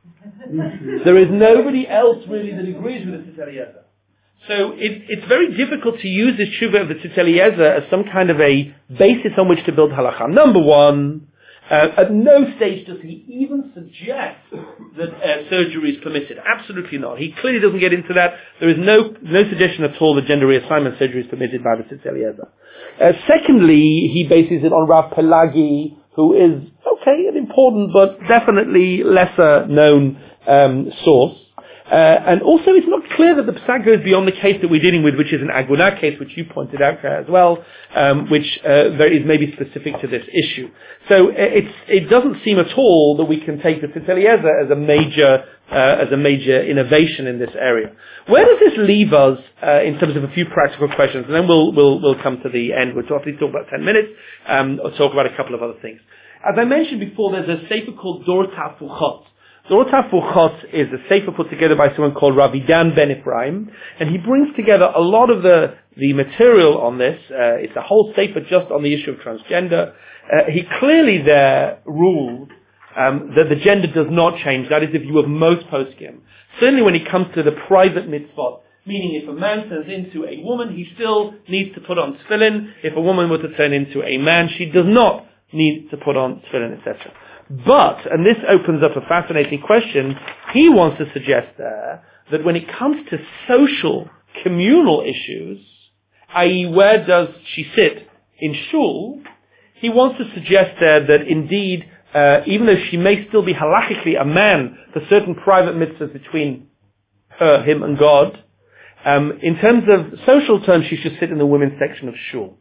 There is nobody else really that agrees with the Tzitz Eliezer. So it, it's very difficult to use this tshuva of the Tzitz Eliezer as some kind of a basis on which to build halacha. Number one, uh, at no stage does he even suggest that uh, surgery is permitted. Absolutely not. He clearly doesn't get into that. There is no no suggestion at all that gender reassignment surgery is permitted by the Tzitz Eliezer. Uh, secondly, he bases it on Rav Pelagi, who is, okay, an important but definitely lesser known um, source. Uh, and also it's not clear that the Pesach goes beyond the case that we're dealing with, which is an Aguna case, which you pointed out as well, um, which uh, there is maybe specific to this issue. So it's, it doesn't seem at all that we can take the Tzitz Eliezer as a major, uh, as a major innovation in this area. Where does this leave us uh, in terms of a few practical questions? And then we'll, we'll, we'll come to the end. We'll probably talk about ten minutes, um, or talk about a couple of other things. As I mentioned before, there's a sefer called Dor Tafuchot. Dor Tafuchot is a sefer put together by someone called Rav Idan Ben Ephraim, and he brings together a lot of the, the material on this. Uh, it's a whole sefer just on the issue of transgender. Uh, he clearly there ruled um, that the gender does not change. That is the view of most poskim. Certainly when it comes to the private mitzvot, meaning if a man turns into a woman, he still needs to put on tefillin. If a woman were to turn into a man, she does not need to put on tefillin, et cetera. But, and this opens up a fascinating question, he wants to suggest there that when it comes to social, communal issues, that is where does she sit in shul, he wants to suggest there that indeed, uh, even though she may still be halachically a man for certain private mitzvahs between her, him and God, um, in terms of social terms, she should sit in the women's section of shul.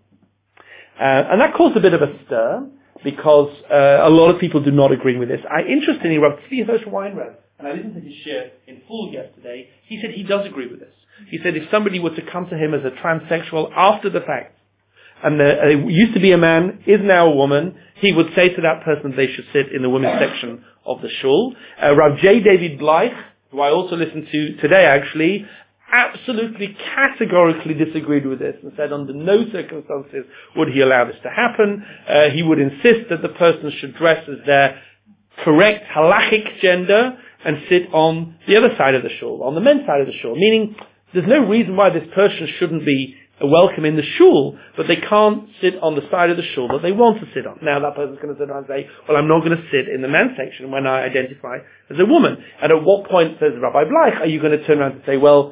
Uh, and that caused a bit of a stir, because uh, a lot of people do not agree with this. I interestingly, Rav Tzvi Hirsch Weinreb, and I listened to his shir in full yesterday, he said he does agree with this. He said if somebody were to come to him as a transsexual after the fact, and uh, uh, used to be a man, is now a woman, he would say to that person they should sit in the women's section of the shul. Uh, Rav J. David Bleich, who I also listened to today actually, absolutely categorically disagreed with this and said under no circumstances would he allow this to happen. Uh, he would insist that the person should dress as their correct halachic gender and sit on the other side of the shul, on the men's side of the shul, meaning there's no reason why this person shouldn't be welcome in the shul, but they can't sit on the side of the shul that they want to sit on. Now that person's going to sit around and say, well, I'm not going to sit in the men's section when I identify as a woman. And at what point, says Rabbi Bleich, are you going to turn around and say, well,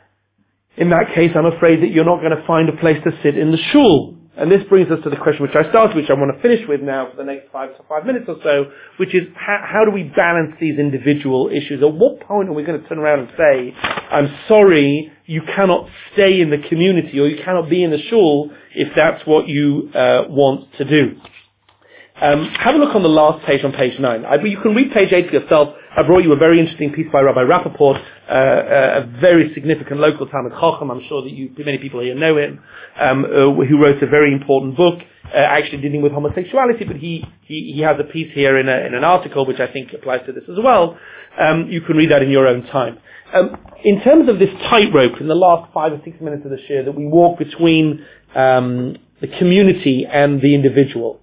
in that case, I'm afraid that you're not going to find a place to sit in the shul. And this brings us to the question which I started, which I want to finish with now for the next five to five minutes or so, which is how, how do we balance these individual issues? At what point are we going to turn around and say, I'm sorry, you cannot stay in the community or you cannot be in the shul if that's what you uh, want to do? Um, have a look on the last page on page nine. I, you can read page eight for yourself. I brought you a very interesting piece by Rabbi Rappaport, uh, uh, a very significant local Talmud Chacham. I'm sure that you, many people here know him, um, uh, who wrote a very important book, uh, actually dealing with homosexuality. But he, he he has a piece here in, a, in an article which I think applies to this as well. Um, you can read that in your own time. Um, in terms of this tightrope in the last five or six minutes of the shir that we walk between um, the community and the individual.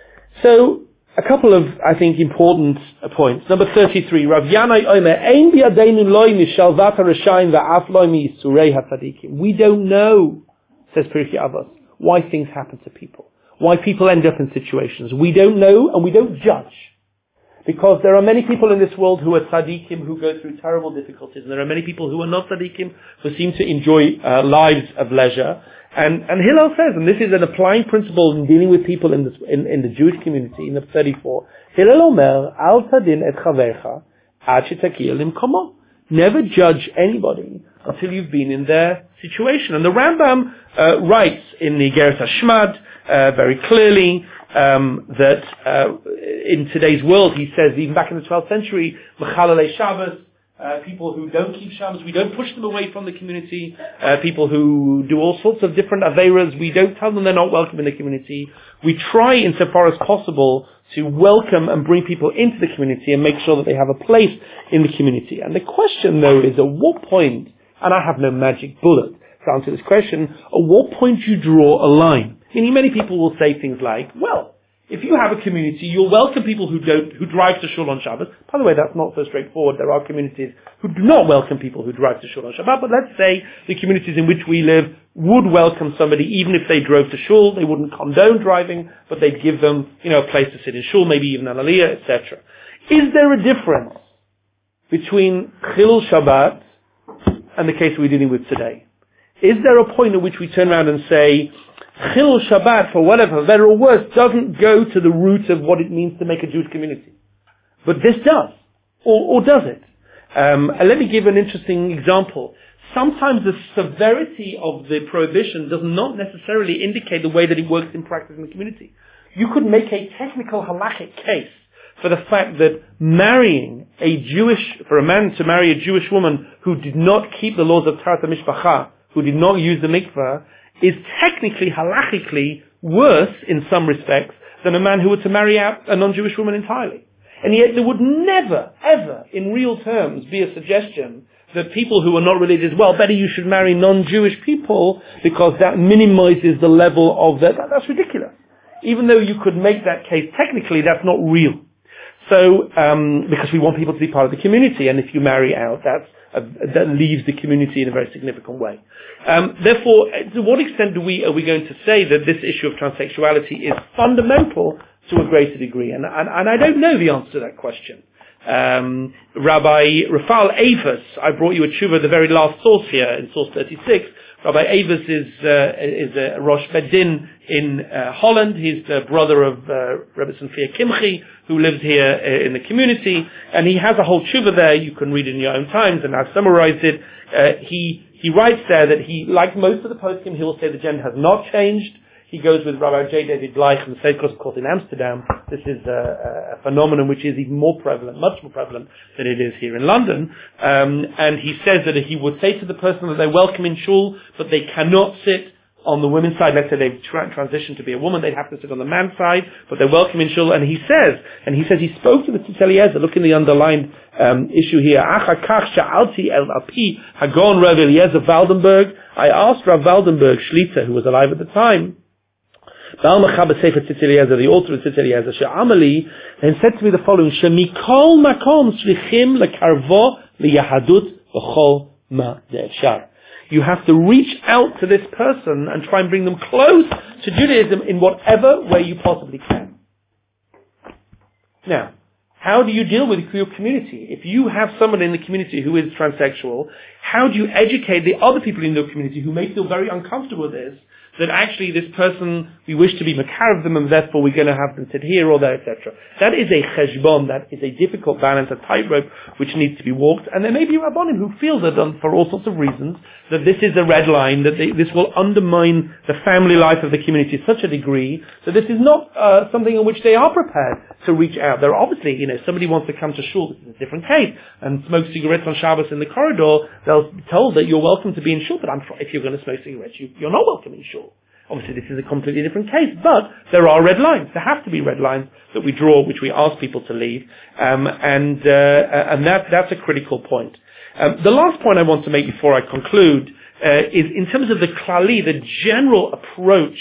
So, a couple of, I think, important uh, points. Number thirty-three, Rav Yanai Omer, Ein biyadeinu loy mishalvat harashayim va'af loy miyisurei hatzadikim. We don't know, says Pirkei Avos, why things happen to people. Why people end up in situations. We don't know and we don't judge. Because there are many people in this world who are tzaddikim, who go through terrible difficulties, and there are many people who are not tzaddikim, who seem to enjoy uh, lives of leisure. And, and Hillel says, and this is an applying principle in dealing with people in, this, in, in the Jewish community, in the thirty-four, Hillel Omer, al tadin et chavercha, ad shetakir limkomo. Never judge anybody until you've been in their situation. And the Rambam uh, writes in the Igeret Hashmad uh, very clearly um, that uh, in today's world, he says, even back in the twelfth century, Mechalalei Shabbos, Uh, people who don't keep Shabbos, we don't push them away from the community. Uh, people who do all sorts of different Averas, we don't tell them they're not welcome in the community. We try, insofar as possible, to welcome and bring people into the community and make sure that they have a place in the community. And the question, though, is at what point, and I have no magic bullet to answer this question, at what point do you draw a line? Meaning many people will say things like, well, if you have a community, you'll welcome people who don't, who drive to shul on Shabbos. By the way, that's not so straightforward. There are communities who do not welcome people who drive to shul on Shabbat, but let's say the communities in which we live would welcome somebody even if they drove to shul. They wouldn't condone driving, but they'd give them, you know, a place to sit in shul, maybe even an aliyah, et cetera. Is there a difference between Chilul Shabbat and the case we're dealing with today? Is there a point at which we turn around and say, Chilul Shabbat, for whatever, better or worse, doesn't go to the root of what it means to make a Jewish community. But this does. Or, or does it? Um, and let me give an interesting example. Sometimes the severity of the prohibition does not necessarily indicate the way that it works in practice in the community. You could make a technical halachic case for the fact that marrying a Jewish, for a man to marry a Jewish woman who did not keep the laws of Taharat HaMishpacha, who did not use the mikveh, is technically, halachically, worse in some respects than a man who were to marry out a non-Jewish woman entirely. And yet there would never, ever, in real terms, be a suggestion that people who are not religious, well, better you should marry non-Jewish people because that minimizes the level of that. that that's ridiculous. Even though you could make that case technically, that's not real. So, um, because we want people to be part of the community, and if you marry out, that's Uh, that leaves the community in a very significant way. Um, therefore, to what extent do we are we going to say that this issue of transsexuality is fundamental to a greater degree? And, and, and I don't know the answer to that question. Um, Rabbi Rafal Avos, I brought you a tshuva, the very last source here in source thirty-six. Rabbi Avos is uh, is a Rosh Bedin in uh, Holland. He's the brother of uh, Rebbe Sanfia Kimchi, who lives here uh, in the community, and he has a whole tshuva there. You can read it in your own times, and I've summarized it. Uh, he he writes there that he, like most of the poskim, he will say the gender has not changed. He goes with Rabbi J. David Bleich and the State Court in Amsterdam. This is a, a phenomenon which is even more prevalent, much more prevalent than it is here in London. Um, and he says that he would say to the person that they welcome in shul, but they cannot sit on the women's side. Let's say they've tra- transitioned to be a woman, they'd have to sit on the man's side, but they're welcome in shul. And he says, and he says he spoke to the Tzitz Eliezer. Look in the underlined um, issue here. Achakach sha'alti el api hagon Rav Eliezer Waldenberg. I asked Rav Waldenberg, Shlita, who was alive at the time, Baal Mechaber Sefer Tzitz Eliezer, the author of Tzitz Eliezer, she'amali, and said to me the following: Shemikol makom shlichim lekarvo liyahadut v'chol ma de'efshar. You have to reach out to this person and try and bring them close to Judaism in whatever way you possibly can. Now, how do you deal with your community? If you have someone in the community who is transsexual, how do you educate the other people in your community who may feel very uncomfortable with this, that actually this person, we wish to be makar of them and therefore we're going to have them sit here or there, et cetera. That is a cheshbon, that is a difficult balance, a tightrope which needs to be walked. And there may be rabbonim who feel that um, for all sorts of reasons, that this is a red line, that they, this will undermine the family life of the community to such a degree that this is not uh, something in which they are prepared to reach out. They're obviously, you know, somebody wants to come to shul, this is a different case, and smoke cigarettes on Shabbos in the corridor, they'll be told that you're welcome to be in shul, but I'm, if you're going to smoke cigarettes, you, you're not welcome in shul. Obviously, this is a completely different case, but there are red lines. There have to be red lines that we draw, which we ask people to leave, um, and uh, and that that's a critical point. Um, the last point I want to make before I conclude uh, is in terms of the klali, the general approach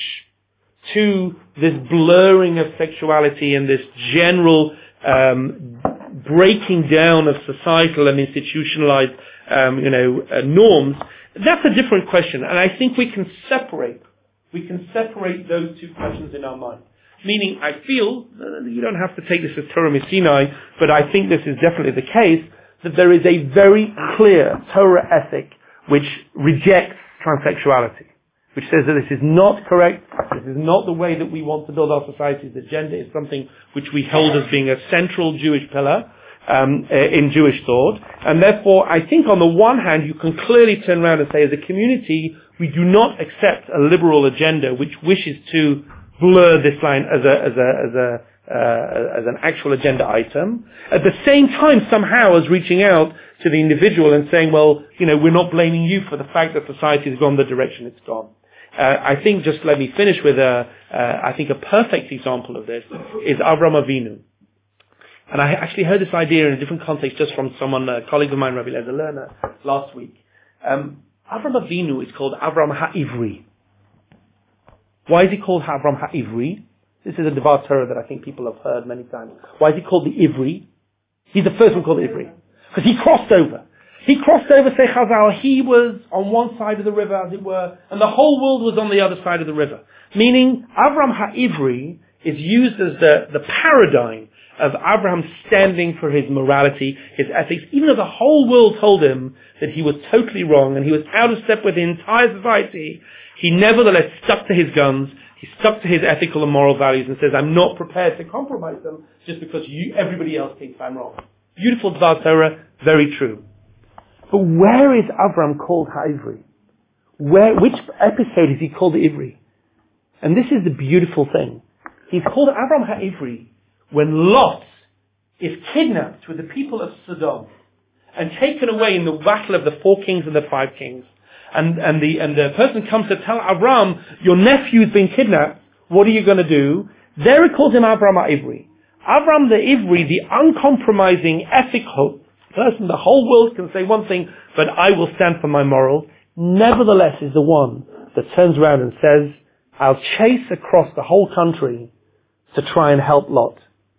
to this blurring of sexuality and this general um, breaking down of societal and institutionalized, um, you know, uh, norms. That's a different question, and I think we can separate. We can separate those two questions in our mind. Meaning, I feel, uh, you don't have to take this as Torah Sinai, but I think this is definitely the case, that there is a very clear Torah ethic which rejects transsexuality, which says that this is not correct, this is not the way that we want to build our societies. The gender is something which we hold as being a central Jewish pillar um, uh, in Jewish thought, and therefore I think on the one hand you can clearly turn around and say as a community we do not accept a liberal agenda which wishes to blur this line as a as a as a uh, as an actual agenda item. At the same time, somehow, as reaching out to the individual and saying, "Well, you know, we're not blaming you for the fact that society has gone the direction it's gone." Uh, I think just let me finish with a uh, I think a perfect example of this is Avram Avinu. And I actually heard this idea in a different context just from someone, a colleague of mine, Rabbi Eliezer Lerner, last week. Um, Avram Avinu is called Avram HaIvri. Why is he called Avram HaIvri? This is a Devar Torah that I think people have heard many times. Why is he called the Ivri? He's the first one called Ivri. Because he crossed over. He crossed over, say Chazal, he was on one side of the river, as it were, and the whole world was on the other side of the river. Meaning, Avram HaIvri is used as the, the paradigm of Abraham standing for his morality, his ethics, even though the whole world told him that he was totally wrong and he was out of step with the entire society, he nevertheless stuck to his guns, he stuck to his ethical and moral values and says, I'm not prepared to compromise them just because you, everybody else thinks I'm wrong. Beautiful Dvar Torah, very true. But where is Avram called Ha'ivri? Where, which episode is he called Ivri? And this is the beautiful thing. He's called Avram Ha'ivri when Lot is kidnapped with the people of Sodom and taken away in the battle of the four kings and the five kings. And, and the, and the person comes to tell Avram, your nephew's been kidnapped, what are you going to do? There it calls him Avram Ha'ivri. Avram the Ivri, the uncompromising, ethical person, the whole world can say one thing, but I will stand for my morals, nevertheless is the one that turns around and says, I'll chase across the whole country to try and help Lot.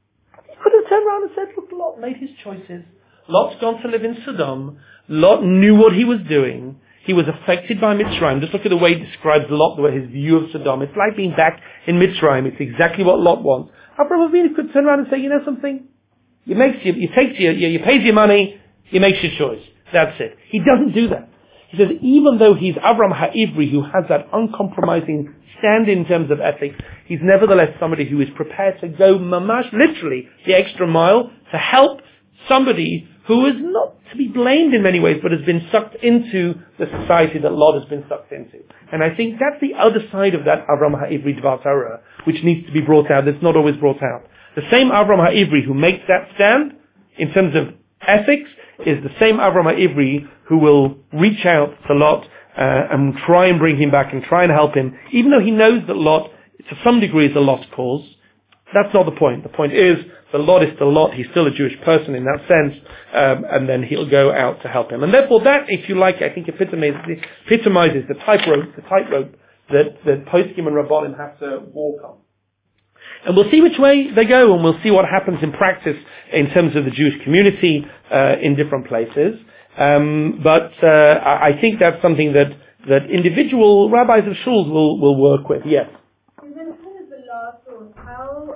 He could have turned around and said, look, Lot made his choices. Lot's gone to live in Sodom. Lot knew what he was doing. He was affected by Mitzrayim. Just look at the way he describes Lot, the way his view of Sodom. It's like being back in Mitzrayim. It's exactly what Lot wants. Abraham Avinu could turn around and say, you know something? You makes you, you takes your, you, you pays your money, you makes your choice. That's it. He doesn't do that. He says, even though he's Avram Ha'ivri, who has that uncompromising stand in terms of ethics, he's nevertheless somebody who is prepared to go mamash, literally, the extra mile to help somebody who is not to be blamed in many ways, but has been sucked into the society that Lot has been sucked into. And I think that's the other side of that Avram Ha'ivri Dvar Torah, which needs to be brought out, that's not always brought out. The same Avram Ha'ivri who makes that stand, in terms of ethics, is the same Avram Ha'ivri who will reach out to Lot uh, and try and bring him back and try and help him, even though he knows that Lot, to some degree, is a lost cause. That's not the point. The point is, the Lot is still Lot. He's still a Jewish person in that sense, um, and then he'll go out to help him. And therefore, that, if you like, I think epitomizes, epitomizes the tightrope, the tightrope that that poskim and rabbanim have to walk on. And we'll see which way they go, and we'll see what happens in practice in terms of the Jewish community uh, in different places. Um, but uh, I I think that's something that that individual rabbis of shuls will will work with. Yes. And then kind of the last one, how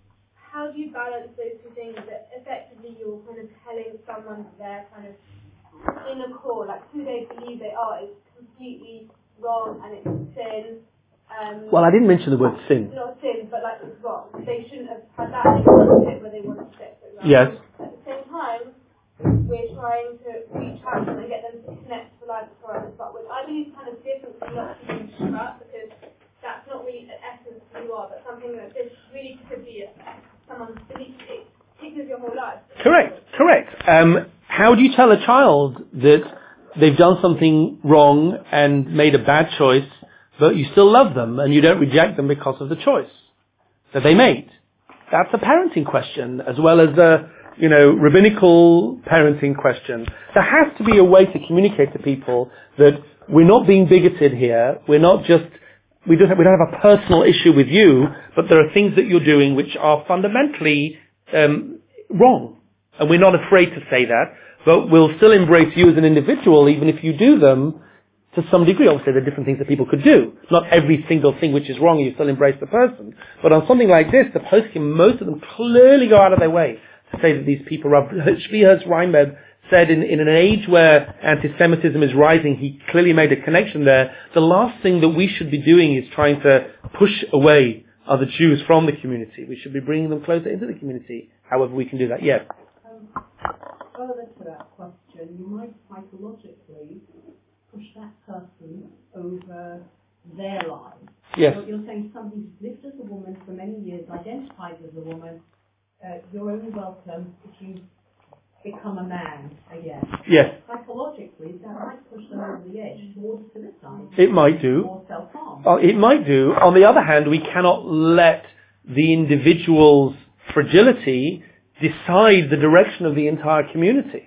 how do you balance those two things that effectively you're kind of telling someone their kind of inner core, like who they believe they are is completely wrong and it's sin. Um, Well, I didn't mention the word sin. Not sin, but like it's wrong. They shouldn't have had that in context where they wanted to sex. Yes. At the same time, we're trying to reach out and get them to connect to life before I start with. I believe kind of different from not to be shut because that's not really the essence of who you are, but something that this really could be someone's belief. It tickles your whole life. Correct, correct. Um, how do you tell a child that they've done something wrong and made a bad choice, but you still love them and you don't reject them because of the choice that they made? That's a parenting question as well as a, you know, rabbinical parenting question. There has to be a way to communicate to people that we're not being bigoted here. We're not just, we don't have, we don't have a personal issue with you, but there are things that you're doing which are fundamentally um, wrong. And we're not afraid to say that, but we'll still embrace you as an individual even if you do them to some degree. Obviously, there are different things that people could do. Not every single thing which is wrong, you still embrace the person. But on something like this, the poskim, most of them clearly go out of their way to say that these people, Rav Shvi Herz Reinberg said in, in an age where anti-Semitism is rising, he clearly made a connection there. The last thing that we should be doing is trying to push away other Jews from the community. We should be bringing them closer into the community, however we can do that. Yes? Um, further to that question, you might psychologically push that person over their lives. Yes. So you're saying somebody who's lived as a woman for many years, identifies as a woman, uh, you're only welcome if you become a man again. Yes. Psychologically, that might push them over the edge towards suicide. It might do. Or self-harm. Oh, it might do. On the other hand, we cannot let the individual's fragility decide the direction of the entire community.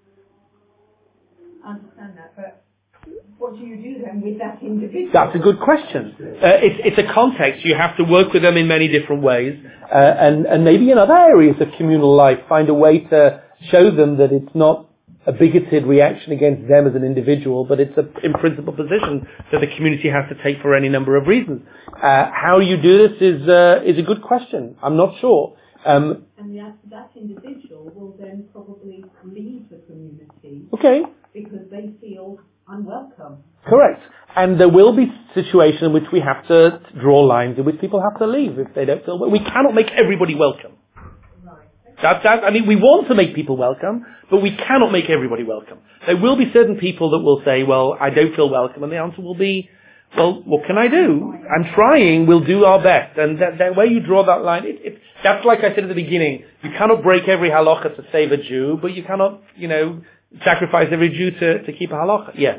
I understand that, but what do you do then with that individual? That's a good question. Uh, it's, it's a context. You have to work with them in many different ways, uh, and, and maybe in other areas of communal life, find a way to show them that it's not a bigoted reaction against them as an individual, but it's a in principle position that the community has to take for any number of reasons. Uh, how you do this is uh, is a good question. I'm not sure. Um, and that, that individual will then probably leave the community okay. because they feel unwelcome. Correct. And there will be situations in which we have to draw lines in which people have to leave if they don't feel well. We cannot make everybody welcome. Right. That, that, I mean, we want to make people welcome, but we cannot make everybody welcome. There will be certain people that will say, well, I don't feel welcome, and the answer will be, well, what can I do? I'm trying, we'll do our best. And that, that where you draw that line, it, it, that's like I said at the beginning, you cannot break every halacha to save a Jew, but you cannot, you know, sacrifice every Jew to, to keep a halacha. Yes.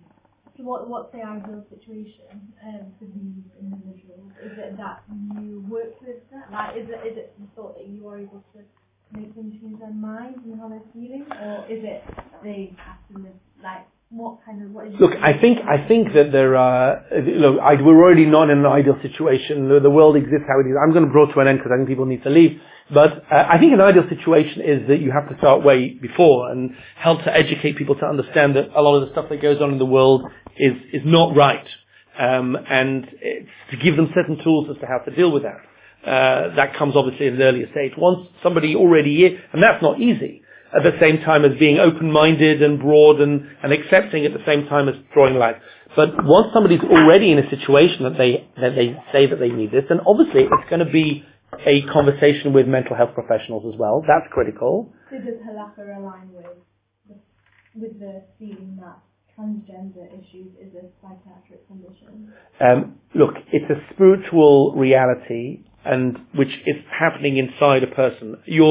So what, what's the ideal situation um, for these individuals? Is it that you work with them? Like, is it, is it the thought that you are able to make them change their minds and how they're feeling? Or is it they have to live, like, what kind of, what is Look, I think, I think that there are, look, I, we're already not in an ideal situation. The, the world exists how it is. I'm going to draw to an end because I think people need to leave. But uh, I think an ideal situation is that you have to start way before and help to educate people to understand that a lot of the stuff that goes on in the world is, is not right. Um, and it's to give them certain tools as to how to deal with that. Uh, that comes obviously at an earlier stage. Once somebody already is, and that's not easy, at the same time as being open-minded and broad and, and accepting at the same time as drawing lines. But once somebody's already in a situation that they, that they say that they need this, then obviously it's going to be a conversation with mental health professionals as well. That's critical. So does halacha align with the, with the feeling that transgender issues is a psychiatric condition? Um, look, it's a spiritual reality and which is happening inside a person. Your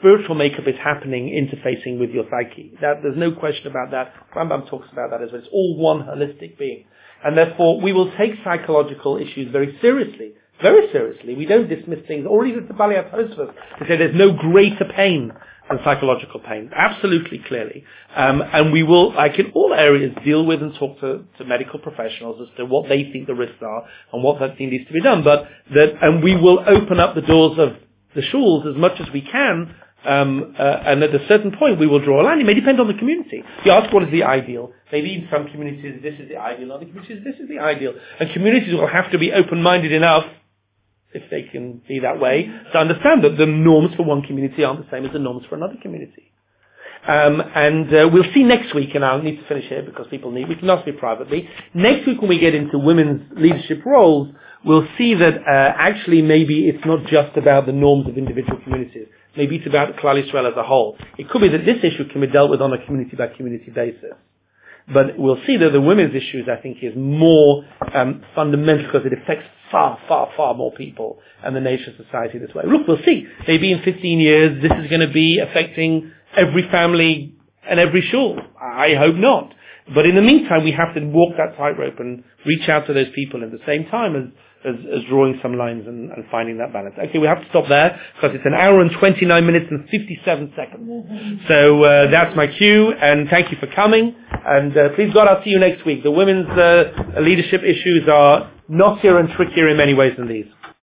spiritual makeup is happening, interfacing with your psyche. That, there's no question about that. Rambam talks about that as well. It's all one holistic being. And therefore, we will take psychological issues very seriously. Very seriously. We don't dismiss things, or even the Bali Tosfos, to say there's no greater pain than psychological pain. Absolutely, clearly. Um, and we will, like in all areas, deal with and talk to, to medical professionals as to what they think the risks are and what that thing needs to be done. But that, and we will open up the doors of the shuls as much as we can, um, uh, and at a certain point we will draw a line. It may depend on the community. You ask what is the ideal. Maybe in some communities this is the ideal, in other communities this is the ideal. And communities will have to be open-minded enough, if they can be that way, to understand that the norms for one community aren't the same as the norms for another community. Um, and uh, we'll see next week, and I'll need to finish here because people need, we can ask me privately. Next week when we get into women's leadership roles, we'll see that uh, actually maybe it's not just about the norms of individual communities. Maybe it's about Klal Yisrael as a whole. It could be that this issue can be dealt with on a community-by-community basis. But we'll see that the women's issues, I think, is more um, fundamental because it affects far, far, far more people and the nation society this way. Look, we'll see. Maybe in fifteen years this is going to be affecting every family and every shul. I hope not. But in the meantime, we have to walk that tightrope and reach out to those people at the same time as As, as drawing some lines and, and finding that balance. Okay, we have to stop there because it's an hour and twenty-nine minutes and fifty-seven seconds. So uh, that's my cue, and thank you for coming. And uh, please God, I'll see you next week. The women's uh, leadership issues are knottier and trickier in many ways than these.